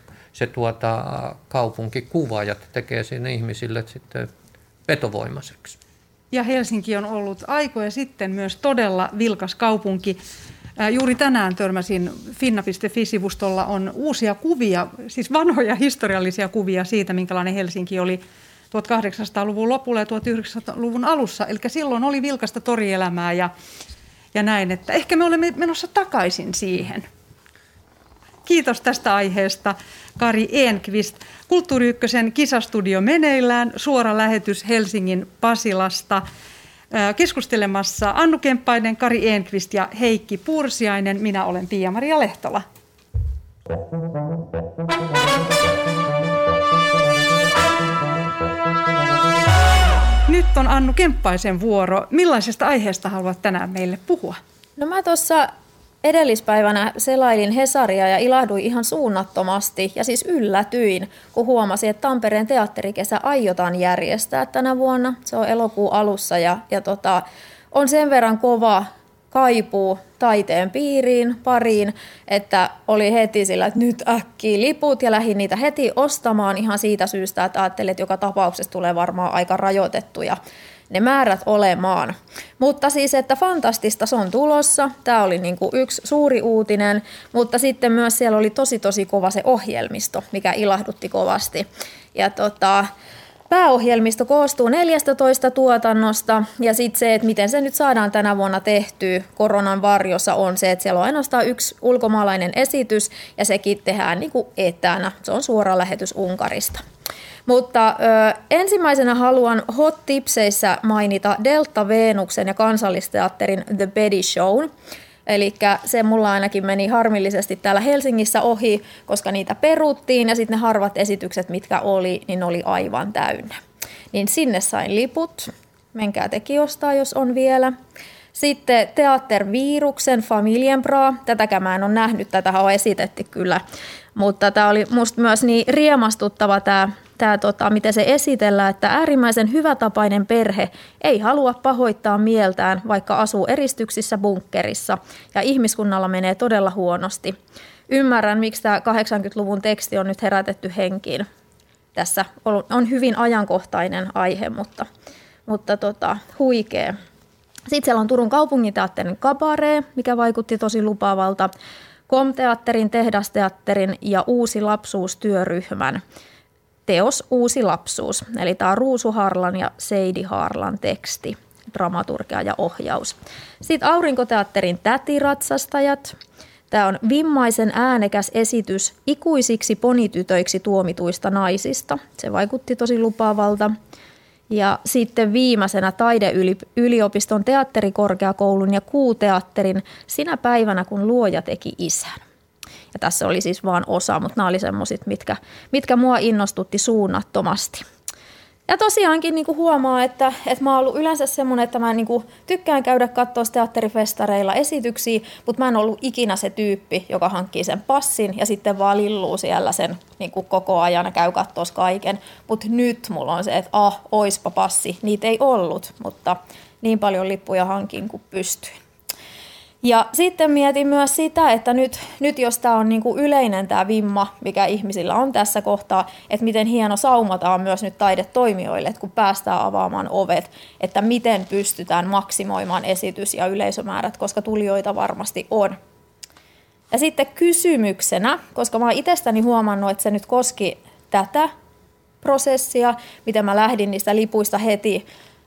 kaupunkikuva ja tekee sinne ihmisille sitten vetovoimaiseksi. Ja Helsinki on ollut aikoja sitten myös todella vilkas kaupunki. Juuri tänään törmäsin finna.fi-sivustolla on uusia kuvia, siis vanhoja historiallisia kuvia siitä, minkälainen Helsinki oli 1800-luvun lopulla ja 1900-luvun alussa. Eli silloin oli vilkasta torielämää ja näin, että ehkä me olemme menossa takaisin siihen. Kiitos tästä aiheesta, Kari Enqvist. Kulttuuri Ykkösen kisastudio meneillään, suora lähetys Helsingin Pasilasta. Keskustelemassa Annu Kemppainen, Kari Enqvist ja Heikki Pursiainen. Minä olen Pia-Maria Lehtola. Nyt on Annu Kemppaisen vuoro. Millaisesta aiheesta haluat tänään meille puhua? No mä tuossa edellispäivänä selailin Hesaria ja ilahduin ihan suunnattomasti ja siis yllätyin, kun huomasin, että Tampereen teatterikesä aiotaan järjestää tänä vuonna. Se on elokuun alussa ja on sen verran kova kaipuu taiteen pariin, että oli heti sillä, että nyt äkkiä liput ja lähdin niitä heti ostamaan ihan siitä syystä, että ajattelin, että joka tapauksessa tulee varmaan aika rajoitettuja ne määrät olemaan. Mutta siis, että fantastista se on tulossa. Tämä oli niin kuin yksi suuri uutinen, mutta sitten myös siellä oli tosi kova se ohjelmisto, mikä ilahdutti kovasti. Ja pääohjelmisto koostuu 14 tuotannosta ja sitten se, että miten se nyt saadaan tänä vuonna tehtyä koronan varjossa on se, että siellä on ainoastaan yksi ulkomaalainen esitys ja sekin tehdään niin kuin etänä. Se on suora lähetys Unkarista. Mutta ensimmäisenä haluan Hot Tipseissä mainita Delta Venuksen ja Kansallisteatterin The Betty Show. Eli se mulla ainakin meni harmillisesti täällä Helsingissä ohi, koska niitä peruttiin ja sitten ne harvat esitykset, mitkä oli, niin oli aivan täynnä. Niin sinne sain liput. Menkää teki ostaa, jos on vielä. Sitten Teater Viruksen Familienbra. Tätäkään mä en ole nähnyt, tätä on esitetty kyllä. Mutta tämä oli musta myös niin riemastuttava tämä miten se esitellään, että äärimmäisen hyvätapainen perhe ei halua pahoittaa mieltään, vaikka asuu eristyksissä bunkkerissa ja ihmiskunnalla menee todella huonosti. Ymmärrän, miksi tämä 80-luvun teksti on nyt herätetty henkiin. Tässä on hyvin ajankohtainen aihe, mutta huikea. Sitten siellä on Turun kaupunginteatterin Kabaree, mikä vaikutti tosi lupaavalta. Komteatterin, Tehdasteatterin ja Uusi lapsuustyöryhmän teos Uusi lapsuus. Eli tämä on Ruusu Harlan ja Seidi Harlan teksti, dramaturgia ja ohjaus. Sitten Aurinkoteatterin Tätiratsastajat. Tämä on vimmaisen äänekäs esitys ikuisiksi ponitytöiksi tuomituista naisista. Se vaikutti tosi lupaavalta. Ja sitten viimeisenä Taideyliopiston teatterikorkeakoulun ja Kuuteatterin Sinä päivänä, kun luoja teki isän. Ja tässä oli siis vain osa, mutta nämä oli semmoiset, mitkä mua innostutti suunnattomasti. Ja tosiaankin niin kuin huomaa, että mä oon ollut yleensä semmoinen, että mä niin kuin tykkään käydä katsoa teatterifestareilla esityksiä, mutta mä en ollut ikinä se tyyppi, joka hankkii sen passin ja sitten vaan lilluu siellä sen niin kuin koko ajan ja käy katsoa kaiken. Mutta nyt mulla on se, että oispa passi. Niitä ei ollut, mutta niin paljon lippuja hankin kuin pystyin. Ja sitten mietin myös sitä, että nyt jos tämä on niin kuin yleinen tämä vimma, mikä ihmisillä on tässä kohtaa, että miten hieno saumataan myös nyt taidetoimijoille, että kun päästään avaamaan ovet, että miten pystytään maksimoimaan esitys- ja yleisömäärät, koska tulijoita varmasti on. Ja sitten kysymyksenä, koska mä oon itsestäni huomannut, että se nyt koski tätä prosessia, miten mä lähdin niistä lipuista heti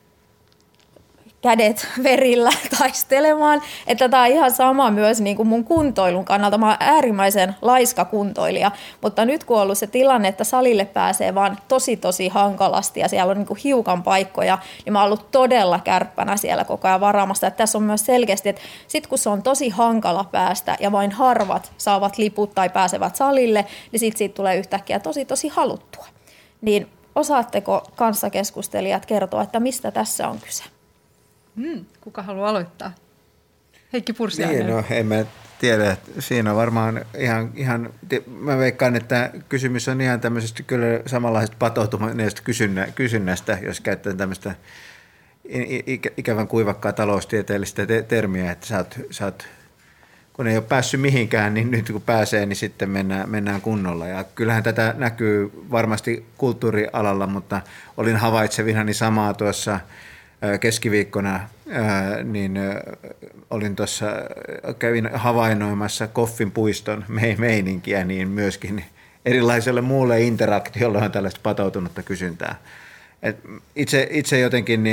kädet verillä taistelemaan, että tämä on ihan sama myös niin kuin mun kuntoilun kannalta. Mä oon äärimmäisen laiska kuntoilija, mutta nyt kun on ollut se tilanne, että salille pääsee vaan tosi hankalasti ja siellä on niin kuin hiukan paikkoja, niin mä oon ollut todella kärppänä siellä koko ajan varaamassa. Että tässä on myös selkeästi, että sit kun se on tosi hankala päästä ja vain harvat saavat liput tai pääsevät salille, niin siitä tulee yhtäkkiä tosi haluttua. Niin osaatteko kanssakeskustelijat kertoa, että mistä tässä on kyse? Kuka haluaa aloittaa? Heikki Pursiainen. Niin, no en mä tiedä. Siinä on varmaan ihan mä veikkaan, että kysymys on ihan tämmöisestä kyllä samanlaisesta patoutuneesta kysynnästä, jos käyttää tämmöistä ikävän kuivakkaa taloustieteellistä termiä, että sä oot, kun ei ole päässyt mihinkään, niin nyt kun pääsee, niin sitten mennään kunnolla. Ja kyllähän tätä näkyy varmasti kulttuurialalla, mutta olin havaitsevinani samaa tuossa keskiviikkona, niin olin tuossa, kävin havainnoimassa Koffin puiston meininkiä, niin myöskin erilaiselle muulle interaktiolle on tällaista patoutunutta kysyntää. Et itse jotenkin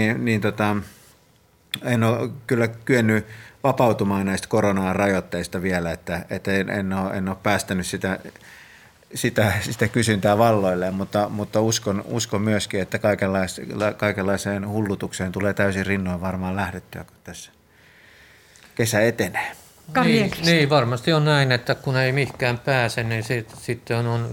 en ole kyllä kyennyt vapautumaan näistä koronaan rajoitteista vielä, että en ole päästänyt sitä kysyntää valloilleen, mutta uskon myöskin, että kaikenlaiseen hullutukseen tulee täysin rinnoin varmaan lähdettyä, kun tässä kesä etenee. Niin, varmasti on näin, että kun ei mihinkään pääse, niin sitten on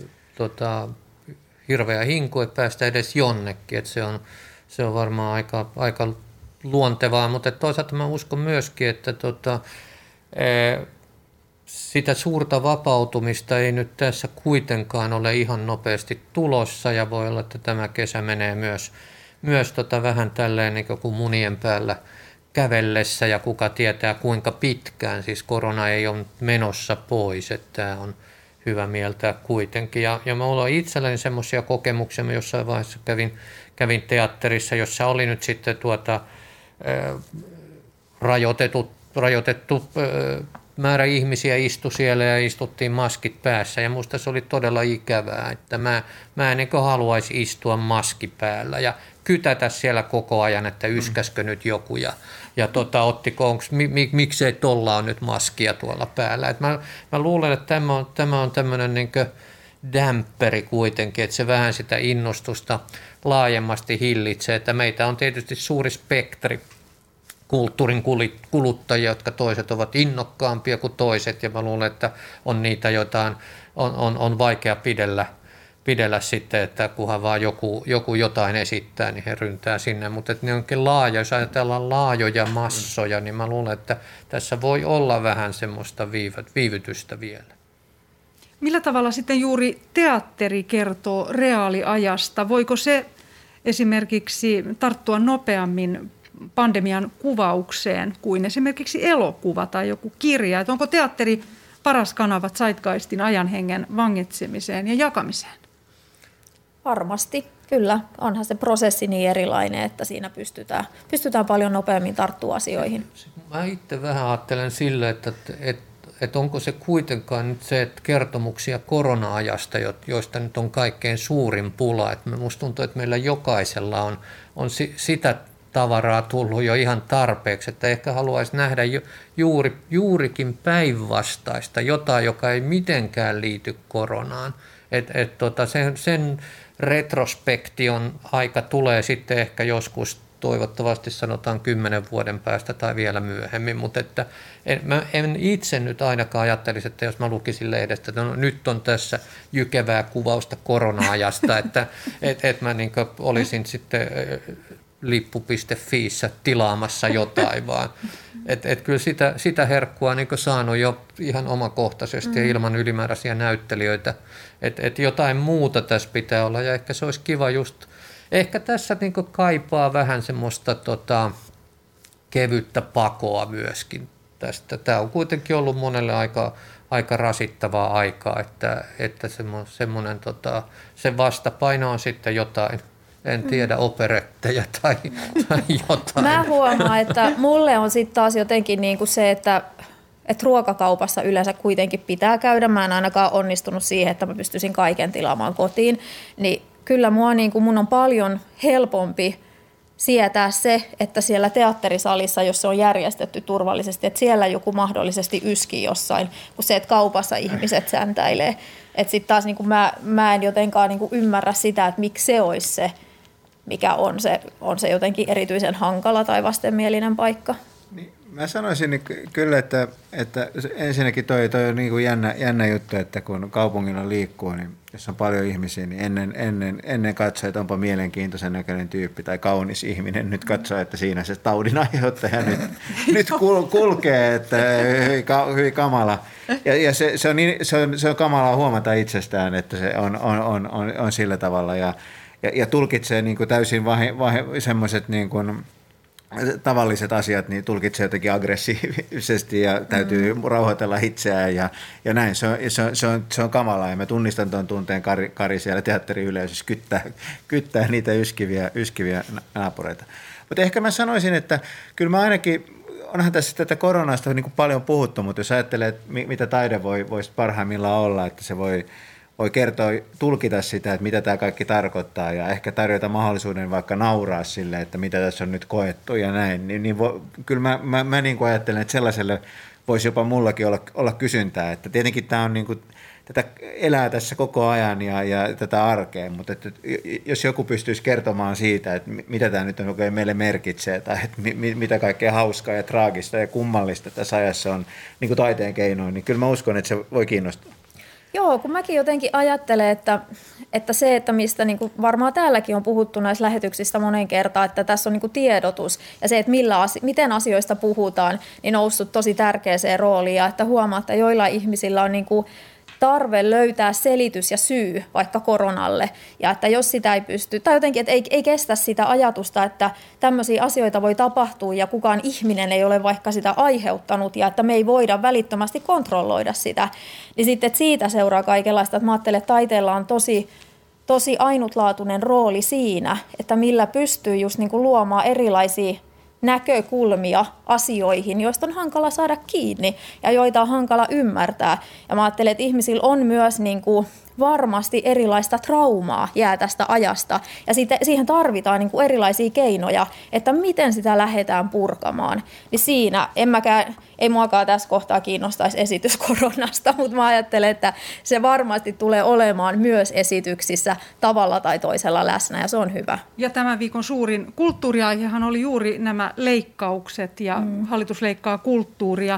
hirveä hinku, että päästä edes jonnekin. Että se on varmaan aika luontevaa, mutta toisaalta mä uskon myöskin, että sitä suurta vapautumista ei nyt tässä kuitenkaan ole ihan nopeasti tulossa ja voi olla, että tämä kesä menee myös vähän tälleen niin kuin munien päällä kävellessä ja kuka tietää kuinka pitkään. Siis korona ei ole menossa pois, että tämä on hyvä mieltää kuitenkin. Ja minulla on itselleni semmoisia kokemuksia, mä jossain vaiheessa kävin teatterissa, jossa oli nyt sitten rajoitettu määrä ihmisiä istui siellä ja istuttiin maskit päässä ja musta se oli todella ikävää, että mä en haluaisi istua maski päällä ja kytätä siellä koko ajan, että yskäskö nyt joku ja ottiko, miksei tolla on nyt maskia tuolla päällä. Et mä luulen, että tämä on tämmöinen niin kuin dämpperi kuitenkin, että se vähän sitä innostusta laajemmasti hillitsee, että meitä on tietysti suuri spektri kulttuurin kuluttajia, jotka toiset ovat innokkaampia kuin toiset, ja mä luulen, että on niitä, joita on vaikea pidellä sitten, että kunhan vaan joku jotain esittää, niin he ryntää sinne, mutta ne onkin laaja, jos ajatellaan laajoja massoja, niin mä luulen, että tässä voi olla vähän semmoista viivytystä vielä. Millä tavalla sitten juuri teatteri kertoo reaaliajasta? Voiko se esimerkiksi tarttua nopeammin pandemian kuvaukseen kuin esimerkiksi elokuva tai joku kirja? Että onko teatteri paras kanava zeitgeistin ajanhengen vangitsemiseen ja jakamiseen? Varmasti, kyllä. Onhan se prosessi niin erilainen, että siinä pystytään paljon nopeammin tarttua asioihin. Mä itse vähän ajattelen sille, että onko se kuitenkaan nyt se, että kertomuksia korona-ajasta, joista nyt on kaikkein suurin pula. Että musta tuntuu, että meillä jokaisella on sitä tavaraa tullut jo ihan tarpeeksi, että ehkä haluaisi nähdä juurikin päinvastaista, jotain, joka ei mitenkään liity koronaan. Sen retrospektion aika tulee sitten ehkä joskus toivottavasti sanotaan 10 vuoden päästä tai vielä myöhemmin, mutta että mä en itse nyt ainakaan ajattelisi, että jos mä lukisin lehdestä, että no, nyt on tässä jykevää kuvausta korona-ajasta, että mä niin kuin olisin sitten lippu.fiissä tilaamassa jotain, vaan kyllä sitä herkkua niin kuin saanut jo ihan omakohtaisesti ja ilman ylimääräisiä näyttelijöitä, että jotain muuta tässä pitää olla ja ehkä se olisi kiva just, ehkä tässä niin kuin kaipaa vähän semmoista kevyttä pakoa myöskin tästä. Tämä on kuitenkin ollut monelle aika rasittavaa aikaa, että semmoinen se vastapaino on sitten jotain, en tiedä, operetteja tai jotain. Mä huomaan, että mulle on sitten taas jotenkin niin kuin se, että ruokakaupassa yleensä kuitenkin pitää käydä. Mä en ainakaan onnistunut siihen, että mä pystyisin kaiken tilaamaan kotiin. Niin kyllä mun on paljon helpompi sietää se, että siellä teatterisalissa, jos se on järjestetty turvallisesti, että siellä joku mahdollisesti yskii jossain, kuin se, että kaupassa ihmiset säntäilee. Että sitten taas niin kuin mä en jotenkaan niin kuin ymmärrä sitä, että miksi se olisi se, mikä on se jotenkin erityisen hankala tai vastenmielinen paikka. Niin, mä sanoisin kyllä, että ensinnäkin toi on niin kuin jännä juttu, että kun kaupungilla liikkuu, niin jos on paljon ihmisiä, niin ennen katsoo, että onpa mielenkiintoisen näköinen tyyppi tai kaunis ihminen, nyt katsoo, että siinä se taudin aiheuttaja nyt kulkee, että hyvin kamala. Ja se on kamalaa huomata itsestään, että se on sillä tavalla ja tulkitsee niin kuin täysin semmoiset niin kuin tavalliset asiat, niin tulkitsee jotenkin aggressiivisesti ja täytyy rauhoitella itseään ja näin. Se on kamalaa ja mä tunnistan tuon tunteen Kari siellä teatteriyleisössä kyttää niitä yskiviä naapureita. Mutta ehkä mä sanoisin, että kyllä mä ainakin, onhan tässä tätä koronasta niin kuin paljon puhuttu, mutta jos ajattelee, että mitä taide voisi parhaimmillaan olla, että se voi kertoa, tulkita sitä, että mitä tämä kaikki tarkoittaa ja ehkä tarjota mahdollisuuden vaikka nauraa sille, että mitä tässä on nyt koettu ja näin. Kyllä mä niin kuin ajattelen, että sellaiselle voisi jopa mullakin olla kysyntää. Että tietenkin tämä on niin kuin, tätä elää tässä koko ajan ja tätä arkea, mutta että jos joku pystyisi kertomaan siitä, että mitä tämä nyt on, meille merkitsee tai että mitä kaikkea hauskaa ja traagista ja kummallista tässä ajassa on niin kuin taiteen keinoin, niin kyllä mä uskon, että se voi kiinnostaa. Joo, kun mäkin jotenkin ajattelen, että se, että mistä niin kuin varmaan täälläkin on puhuttu näissä lähetyksissä monen kertaan, että tässä on niin kuin tiedotus ja se, että miten asioista puhutaan, niin noussut tosi tärkeäseen rooliin ja että huomaa, että joillain ihmisillä on niin kuin tarve löytää selitys ja syy vaikka koronalle ja että jos sitä ei pysty, tai jotenkin, että ei kestä sitä ajatusta, että tämmöisiä asioita voi tapahtua ja kukaan ihminen ei ole vaikka sitä aiheuttanut ja että me ei voida välittömästi kontrolloida sitä, niin sitten että siitä seuraa kaikenlaista, että mä ajattelen, että taiteella on tosi ainutlaatuinen rooli siinä, että millä pystyy just niin kuin luomaan erilaisia näkökulmia asioihin, joista on hankala saada kiinni ja joita on hankala ymmärtää. Ja mä ajattelen, että ihmisillä on myös niin kuin varmasti erilaista traumaa jää tästä ajasta ja siihen tarvitaan niin kuin erilaisia keinoja, että miten sitä lähdetään purkamaan. Niin siinä ei muakaan tässä kohtaa kiinnostaisi esitys koronasta, mutta mä ajattelen, että se varmasti tulee olemaan myös esityksissä tavalla tai toisella läsnä ja se on hyvä. Ja tämän viikon suurin kulttuuriaihehan oli juuri nämä leikkaukset ja hallitus leikkaa kulttuuria.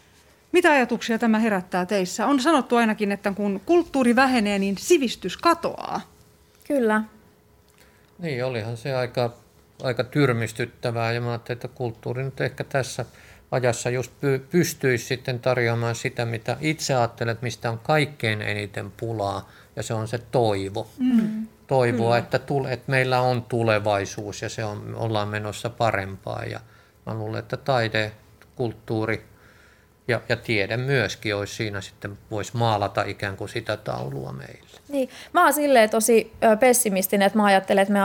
Mitä ajatuksia tämä herättää teissä? On sanottu ainakin, että kun kulttuuri vähenee, niin sivistys katoaa. Kyllä. Niin, olihan se aika tyrmistyttävää ja mä ajattelin, että kulttuuri nyt ehkä tässä ajassa just pystyisi sitten tarjoamaan sitä, mitä itse ajattelet, mistä on kaikkein eniten pulaa ja se on se toivo. Toivoa, että meillä on tulevaisuus ja ollaan menossa parempaa ja mä luulen, että taide, kulttuuri ja tiede myöskin olisi siinä sitten, voisi maalata ikään kuin sitä taulua meille. Niin, mä oon silleen tosi pessimistinen, että mä ajattelen, että me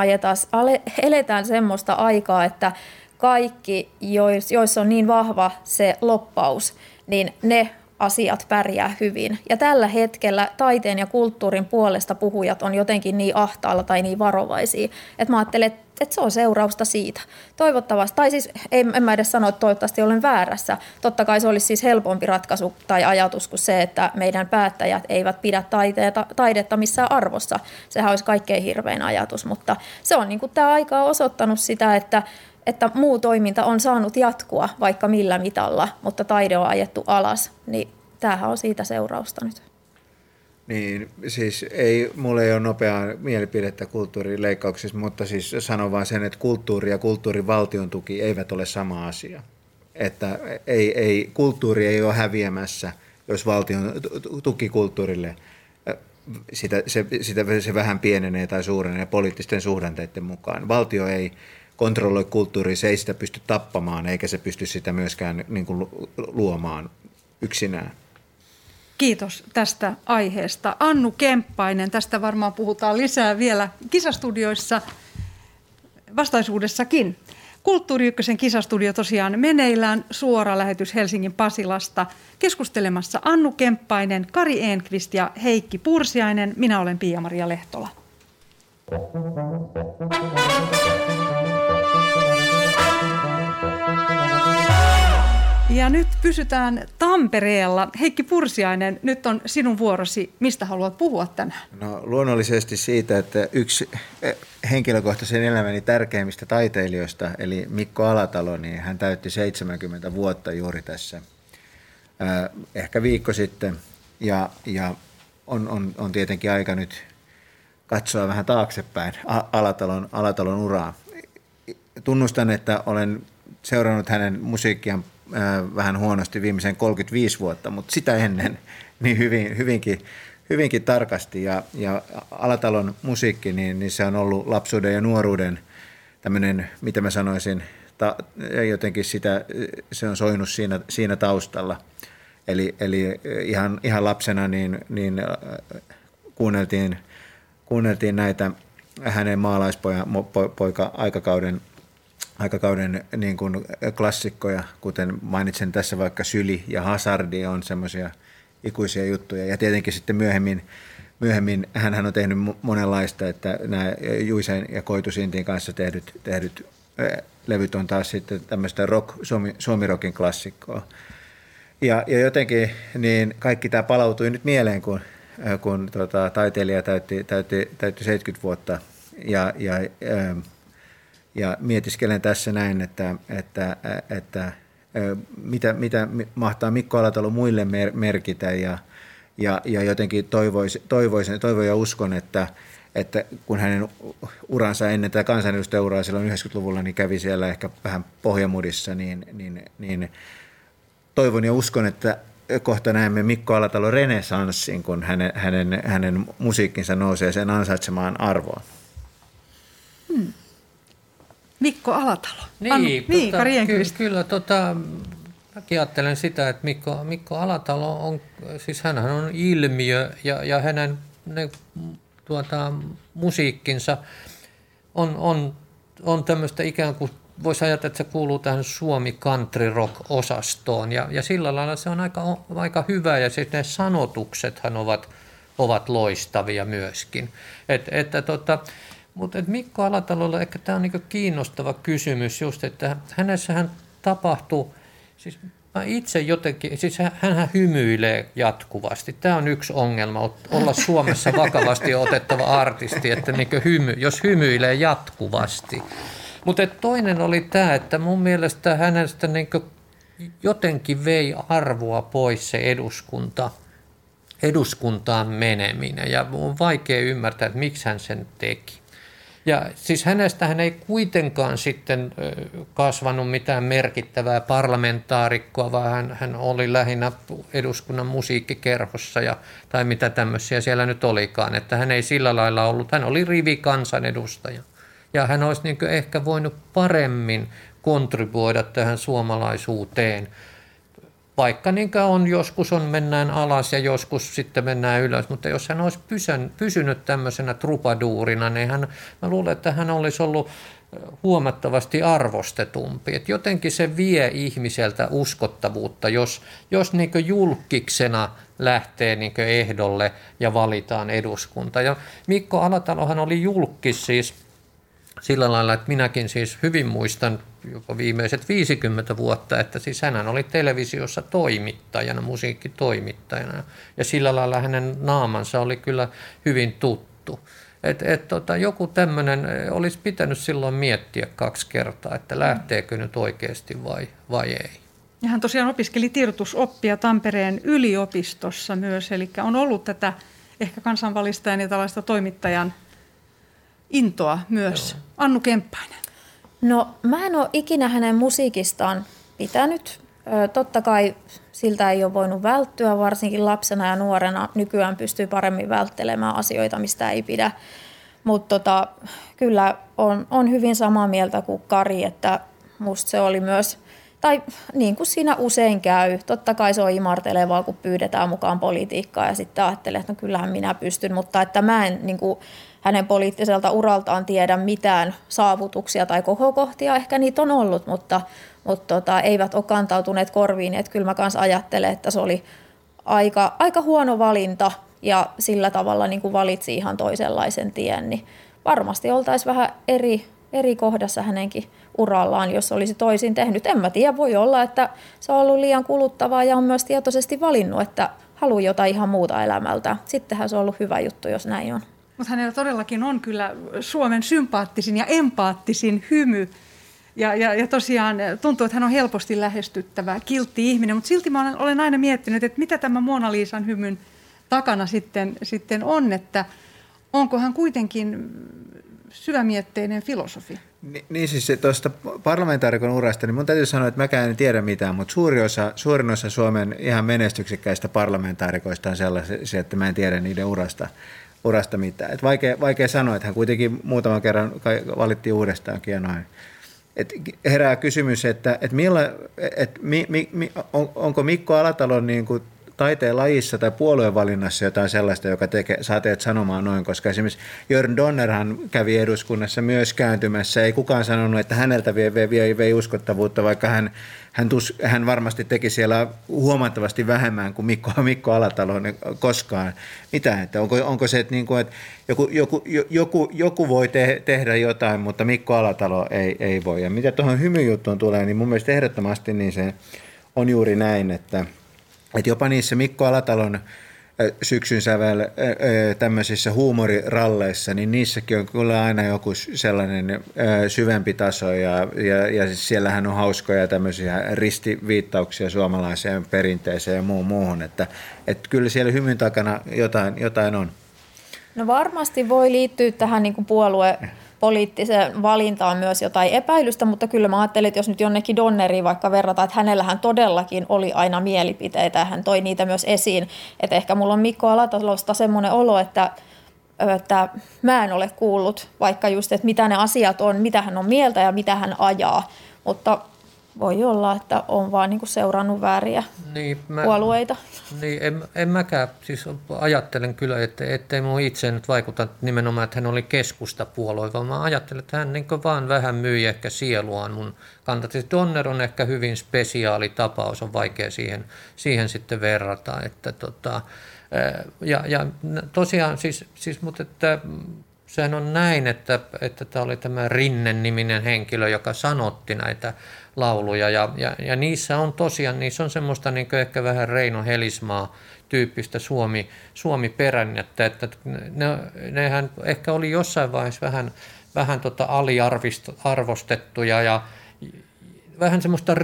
eletään semmoista aikaa, että kaikki, joissa on niin vahva se loppaus, niin ne asiat pärjää hyvin. Ja tällä hetkellä taiteen ja kulttuurin puolesta puhujat on jotenkin niin ahtaalla tai niin varovaisia, että mä ajattelen, että se on seurausta siitä. Toivottavasti, tai siis en mä edes sano, että toivottavasti olen väärässä. Totta kai se olisi siis helpompi ratkaisu tai ajatus kuin se, että meidän päättäjät eivät pidä taidetta missään arvossa. Sehän olisi kaikkein hirvein ajatus, mutta se on niin kuin tämä aika on osoittanut sitä, että muu toiminta on saanut jatkua vaikka millä mitalla, mutta taide on ajettu alas, niin tämähän on siitä seurausta nyt. Niin, siis mulla ei ole nopeaa mielipidettä kulttuurileikkauksista, mutta siis sanon vaan sen, että kulttuuri ja kulttuurin valtion tuki eivät ole sama asia. Että kulttuuri ei ole häviämässä, jos valtion tuki kulttuurille se vähän pienenee tai suurenee poliittisten suhdanteiden mukaan. Valtio ei kontrolloi kulttuuria, se ei sitä pysty tappamaan, eikä se pysty sitä myöskään niin kuin luomaan yksinään. Kiitos tästä aiheesta. Annu Kemppainen, tästä varmaan puhutaan lisää vielä kisastudioissa vastaisuudessakin. Kulttuuri Ykkösen kisastudio tosiaan meneillään, suora lähetys Helsingin Pasilasta. Keskustelemassa Annu Kemppainen, Kari Enqvist ja Heikki Pursiainen. Minä olen Pia-Maria Lehtola. Ja nyt pysytään Tampereella. Heikki Pursiainen, nyt on sinun vuorosi. Mistä haluat puhua tänään? No luonnollisesti siitä, että yksi henkilökohtaisen elämäni tärkeimmistä taiteilijoista, eli Mikko Alatalo, niin hän täytti 70 vuotta juuri tässä ehkä viikko sitten. Ja on tietenkin aika nyt katsoa vähän taaksepäin Alatalon uraa. Tunnustan, että olen seurannut hänen musiikkiaan vähän huonosti viimeisen 35 vuotta, mutta sitä ennen niin hyvinkin tarkasti. Ja Alatalon musiikki, niin se on ollut lapsuuden ja nuoruuden tämmöinen, mitä mä sanoisin, jotenkin se on soinut siinä taustalla. Eli ihan lapsena niin kuunneltiin näitä hänen maalaispoika-aikakauden niin kuin klassikkoja, kuten mainitsen tässä vaikka Syli ja Hazardi on semmoisia ikuisia juttuja. Ja tietenkin sitten myöhemmin hän on tehnyt monenlaista, että nämä Juisen ja Koitu-Sintin kanssa tehdyt levyt on taas sitten tämmöistä suomirokin klassikkoa. Ja jotenkin niin kaikki tämä palautui nyt mieleen, kun taiteilija täytti 70 vuotta ja mietiskelen tässä näin, että mitä mahtaa Mikko Alatalo muille merkitä ja jotenkin toivon ja uskon, että kun hänen uransa ennen tätä kansanedustajauraa silloin 90-luvulla niin kävi siellä ehkä vähän pohjamudissa, niin toivon ja uskon, että kohta näemme Mikko Alatalon renesanssin, kun hänen musiikkinsa nousee sen ansaitsemaan arvoon. Mikko Alatalo. Kari Enqvist. Kyllä, mäkin ajattelen sitä, että Mikko Alatalo on, siis hänhän on ilmiö ja hänen musiikkinsa on tämmöistä ikään kuin, voisi ajatella, että se kuuluu tähän Suomi country rock-osastoon ja sillä lailla se on aika hyvä ja sitten ne sanotuksethan ovat loistavia myöskin. Mutta Mikko Alatalolla ehkä tämä on niinku kiinnostava kysymys just, että hänessähän tapahtuu, siis mä itse jotenkin, siis hänhän hymyilee jatkuvasti. Tämä on yksi ongelma, olla Suomessa vakavasti otettava artisti, että niinku jos hymyilee jatkuvasti. Mutta toinen oli tämä, että mun mielestä hänestä niinku jotenkin vei arvoa pois se eduskuntaan meneminen ja on vaikea ymmärtää, että miksi hän sen teki. Ja siis hän ei kuitenkaan sitten kasvanut mitään merkittävää parlamentaarikkoa, vaan hän oli lähinnä eduskunnan musiikkikerhossa tai mitä tämmöisiä siellä nyt olikaan. Että hän ei sillä lailla ollut, hän oli rivikansanedustaja. Ja hän olisi niin kuin ehkä voinut paremmin kontribuoida tähän suomalaisuuteen. Vaikka niin kuin joskus mennään alas ja joskus sitten mennään ylös, mutta jos hän olisi pysynyt tämmöisenä trupaduurina, niin mä luulen, että hän olisi ollut huomattavasti arvostetumpi. Et jotenkin se vie ihmiseltä uskottavuutta, jos niin kuin julkiksena lähtee niin kuin ehdolle ja valitaan eduskunta. Ja Mikko Alatalohan oli julkis siis sillä lailla, että minäkin siis hyvin muistan jopa viimeiset 50 vuotta, että siis hän oli televisiossa toimittajana, musiikkitoimittajana, ja sillä lailla hänen naamansa oli kyllä hyvin tuttu. Joku tämmöinen olisi pitänyt silloin miettiä 2 kertaa, että lähteekö nyt oikeasti vai ei. Ja hän tosiaan opiskeli tiedotusoppia Tampereen yliopistossa myös, eli on ollut tätä ehkä kansanvalistajan ja tällaista toimittajan intoa myös. Joo. Annu Kemppainen. No mä en ole ikinä hänen musiikistaan pitänyt. Totta kai siltä ei ole voinut välttyä, varsinkin lapsena ja nuorena. Nykyään pystyy paremmin välttelemään asioita, mistä ei pidä. Mutta kyllä on hyvin samaa mieltä kuin Kari, että musta se oli myös, tai niin kuin siinä usein käy, totta kai se on imartelevaa, kun pyydetään mukaan politiikkaa ja sitten ajattelee, että no kyllähän minä pystyn, mutta että mä en niin kuin hänen poliittiselta uraltaan tiedä mitään saavutuksia tai kohokohtia, ehkä niitä on ollut, mutta eivät ole kantautuneet korviin, että kyllä mä kanssa ajattelen, että se oli aika huono valinta ja sillä tavalla niin kuin valitsi ihan toisenlaisen tien, niin varmasti oltaisiin vähän eri kohdassa hänenkin urallaan, jos olisi toisin tehnyt. En mä tiedä, voi olla, että se on ollut liian kuluttavaa ja on myös tietoisesti valinnut, että haluaa jotain ihan muuta elämältä. Sittenhän se on ollut hyvä juttu, jos näin on. Mutta hänellä todellakin on kyllä Suomen sympaattisin ja empaattisin hymy. Ja tosiaan tuntuu, että hän on helposti lähestyttävä, kiltti ihminen, mutta silti mä olen aina miettinyt, että mitä tämä Mona Liisan hymyn takana sitten on, että onko hän kuitenkin syvämietteinen filosofi? Niin siis tuosta parlamentaarikon urasta, niin mun täytyy sanoa, että mäkään en tiedä mitään, mutta suurin osa Suomen ihan menestyksekkäistä parlamentaarikoista on sellaisia, että mä en tiedä niiden urasta mitään. Et vaikea sanoa, että hän kuitenkin muutaman kerran valittiin uudestaankin ja noin. Et herää kysymys, että onko Mikko Alatalon niin kuin taiteen lajissa tai puoluevalinnassa jotain sellaista, joka saa teidät sanomaan noin, koska esimerkiksi Jörn Donnerhan kävi eduskunnassa myös kääntymässä. Ei kukaan sanonut, että häneltä vei uskottavuutta, vaikka hän varmasti teki siellä huomattavasti vähemmän kuin Mikko Alatalo koskaan mitään. Että onko se, että, niin kuin, että joku voi tehdä jotain, mutta Mikko Alatalo ei voi. Ja mitä tuohon hymyjuttuun tulee, niin mun mielestä ehdottomasti niin se on juuri näin, että jopa niissä Mikko Alatalon syksyn sävel tämmöisissä huumoriralleissa, niin niissäkin on kyllä aina joku sellainen syvempi taso ja siis siellähän on hauskoja tämmöisiä ristiviittauksia suomalaiseen perinteeseen ja muuhun, että kyllä siellä hymyn takana jotain on. No varmasti voi liittyä tähän niin kuin puoluepoliittiseen valintaan myös jotain epäilystä, mutta kyllä mä ajattelin, että jos nyt jonnekin Donneriin vaikka verrataan, että hänellähän todellakin oli aina mielipiteitä ja hän toi niitä myös esiin. Että ehkä mulla on Mikko Alatalosta semmoinen olo, että mä en ole kuullut vaikka just, että mitä ne asiat on, mitä hän on mieltä ja mitä hän ajaa, mutta voi olla, että on vaan niin kuin seurannut vääriä puolueita. Niin, en mäkään. Siis ajattelen kyllä, ettei minun itse nyt vaikuta nimenomaan, että hän oli keskustapuolue, vaan mä ajattelen, että hän niin kuin vaan vähän myi ehkä sieluaan mun kantaa. Siis Donner on ehkä hyvin spesiaali tapaus, on vaikea siihen sitten verrata. Että ja tosiaan, mutta että sehän on näin, että tämä oli tämä Rinne-niminen henkilö, joka sanotti näitä lauluja ja niissä on tosiaan, niissä on semmoista niin kuin ehkä vähän Reino Helismaa tyyppistä Suomi-perännettä, että nehän ehkä oli jossain vaiheessa vähän aliarvostettuja ja vähän semmoista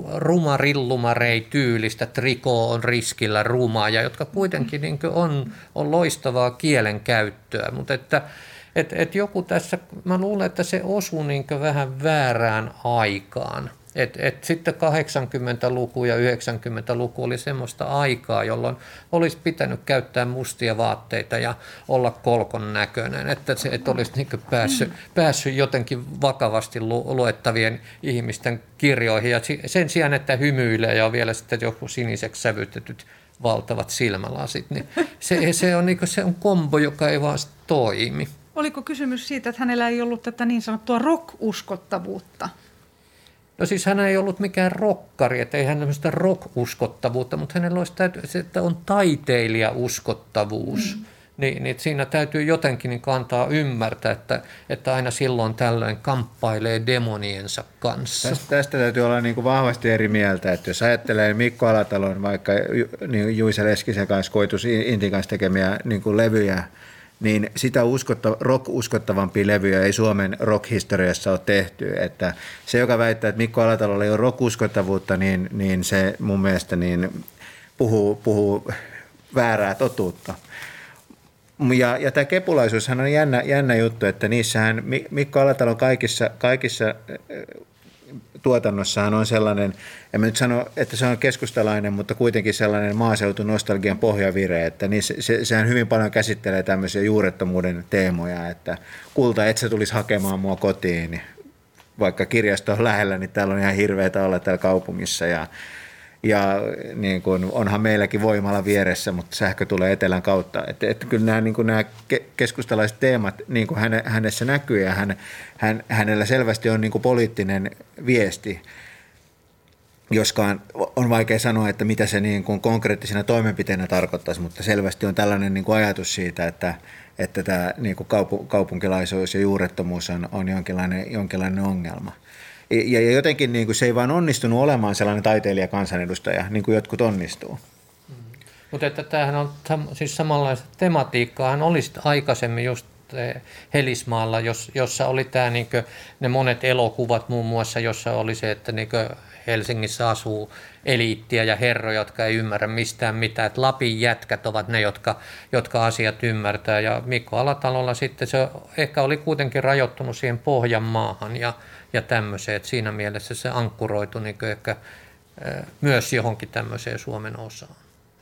rumarillumarei-tyylistä, trikoo on riskillä rumaa ja jotka kuitenkin niin kuin on loistavaa kielenkäyttöä, mutta että joku tässä, mä luulen, että se osui niin kuin vähän väärään aikaan. Sitten 80-luku ja 90-luku oli semmoista aikaa, jolloin olisi pitänyt käyttää mustia vaatteita ja olla kolkon näköinen, että olisi niin kuin päässyt jotenkin vakavasti luettavien ihmisten kirjoihin. Ja sen sijaan, että hymyilee ja on vielä sitten joku siniseksi sävytetyt valtavat silmälasit, niin se on kombo, joka ei vaan toimi. Oliko kysymys siitä, että hänellä ei ollut tätä niin sanottua rock-uskottavuutta? No siis hän ei ollut mikään rokkari, että ei hän ole sitä rock-uskottavuutta, mutta hänellä olisi se, että on taiteilijauskottavuus. Niin siinä täytyy jotenkin niin antaa ymmärtää, että aina silloin tällöin kamppailee demoniensa kanssa. Tästä täytyy olla niin kuin vahvasti eri mieltä, että jos ajattelee Mikko Alatalon vaikka niin Juise Leskisen kanssa Koitus Intin kanssa tekemiä niin kuin levyjä, niin sitä rock-uskottavampia levyjä ei Suomen rock-historiassa ole tehty. Että se, joka väittää, että Mikko Alatalolla ei ole rock-uskottavuutta, niin se mun mielestä niin puhuu väärää totuutta. Ja tämä kepulaisuushan on jännä juttu, että niissähän Mikko Alatalon kaikissa tuotannossahan on sellainen, en mä nyt sano, että se on keskustalainen, mutta kuitenkin sellainen maaseutunostalgian pohjavire, että sehän hyvin paljon käsittelee tämmöisiä juurettomuuden teemoja, että kulta, et sä tulisi hakemaan mua kotiin, niin vaikka kirjasto on lähellä, niin täällä on ihan hirveätä olla täällä kaupungissa ja niin kuin onhan meilläkin voimala vieressä, mutta sähkö tulee etelän kautta. Että kyllä nämä keskustalaiset teemat niin kuin hänessä näkyy ja hänellä selvästi on niin kuin poliittinen viesti, joskaan on vaikea sanoa, että mitä se niin kuin konkreettisena toimenpiteenä tarkoittaisi, mutta selvästi on tällainen niin kuin ajatus siitä, että tämä niin kuin kaupunkilaisuus ja juurettomuus on jonkinlainen ongelma. Ja jotenkin niin kuin se ei vaan onnistunut olemaan sellainen taiteilija-kansanedustaja, niin kuin jotkut onnistuu. Mutta että tämähän on siis samanlaista tematiikkaa, oli aikaisemmin just Helismaalla, jossa oli tämä, niin kuin, ne monet elokuvat muun muassa, jossa oli se, että niin kuin Helsingissä asuu eliittiä ja herroja, jotka ei ymmärrä mistään mitään. Että Lapin jätkät ovat ne, jotka asiat ymmärtää. Ja Mikko Alatalolla sitten se ehkä oli kuitenkin rajoittunut siihen Pohjanmaahan ja tämmöiseen. Että siinä mielessä se ankkuroitui niin ehkä myös johonkin tämmöiseen Suomen osaan.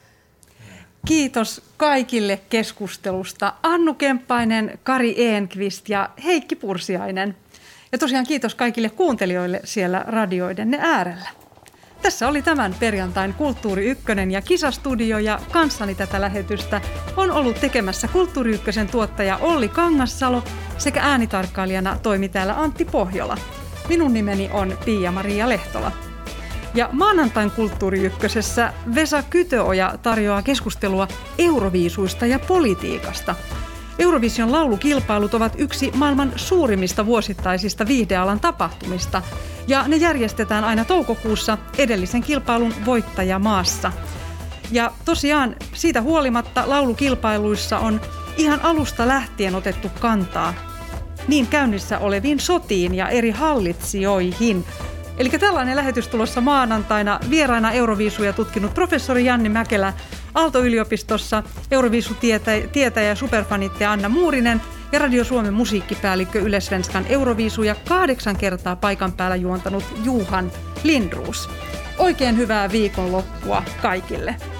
Kiitos kaikille keskustelusta. Annu Kemppainen, Kari Enqvist ja Heikki Pursiainen. Ja tosiaan kiitos kaikille kuuntelijoille siellä radioidenne äärellä. Tässä oli tämän perjantain Kulttuuri Ykkönen ja Kisastudio ja kanssani tätä lähetystä on ollut tekemässä Kulttuuri Ykkösen tuottaja Olli Kangassalo sekä äänitarkkailijana toimi täällä Antti Pohjola. Minun nimeni on Pia-Maria Lehtola. Ja maanantain Kulttuuri Ykkösessä Vesa Kytöoja tarjoaa keskustelua euroviisuista ja politiikasta. Eurovision laulukilpailut ovat yksi maailman suurimmista vuosittaisista viihdealan tapahtumista, ja ne järjestetään aina toukokuussa edellisen kilpailun voittajamaassa. Ja tosiaan siitä huolimatta laulukilpailuissa on ihan alusta lähtien otettu kantaa niin käynnissä oleviin sotiin ja eri hallitsijoihin. Eli tällainen lähetys tulossa maanantaina, vieraana euroviisuja tutkinut professori Janni Mäkelä Aalto-yliopistossa, euroviisutietäjä ja superfanittaja Anna Muurinen ja Radio Suomen musiikkipäällikkö Yle-Svenskan euroviisuja 8 kertaa paikan päällä juontanut Johan Lindroos. Oikein hyvää viikonloppua kaikille!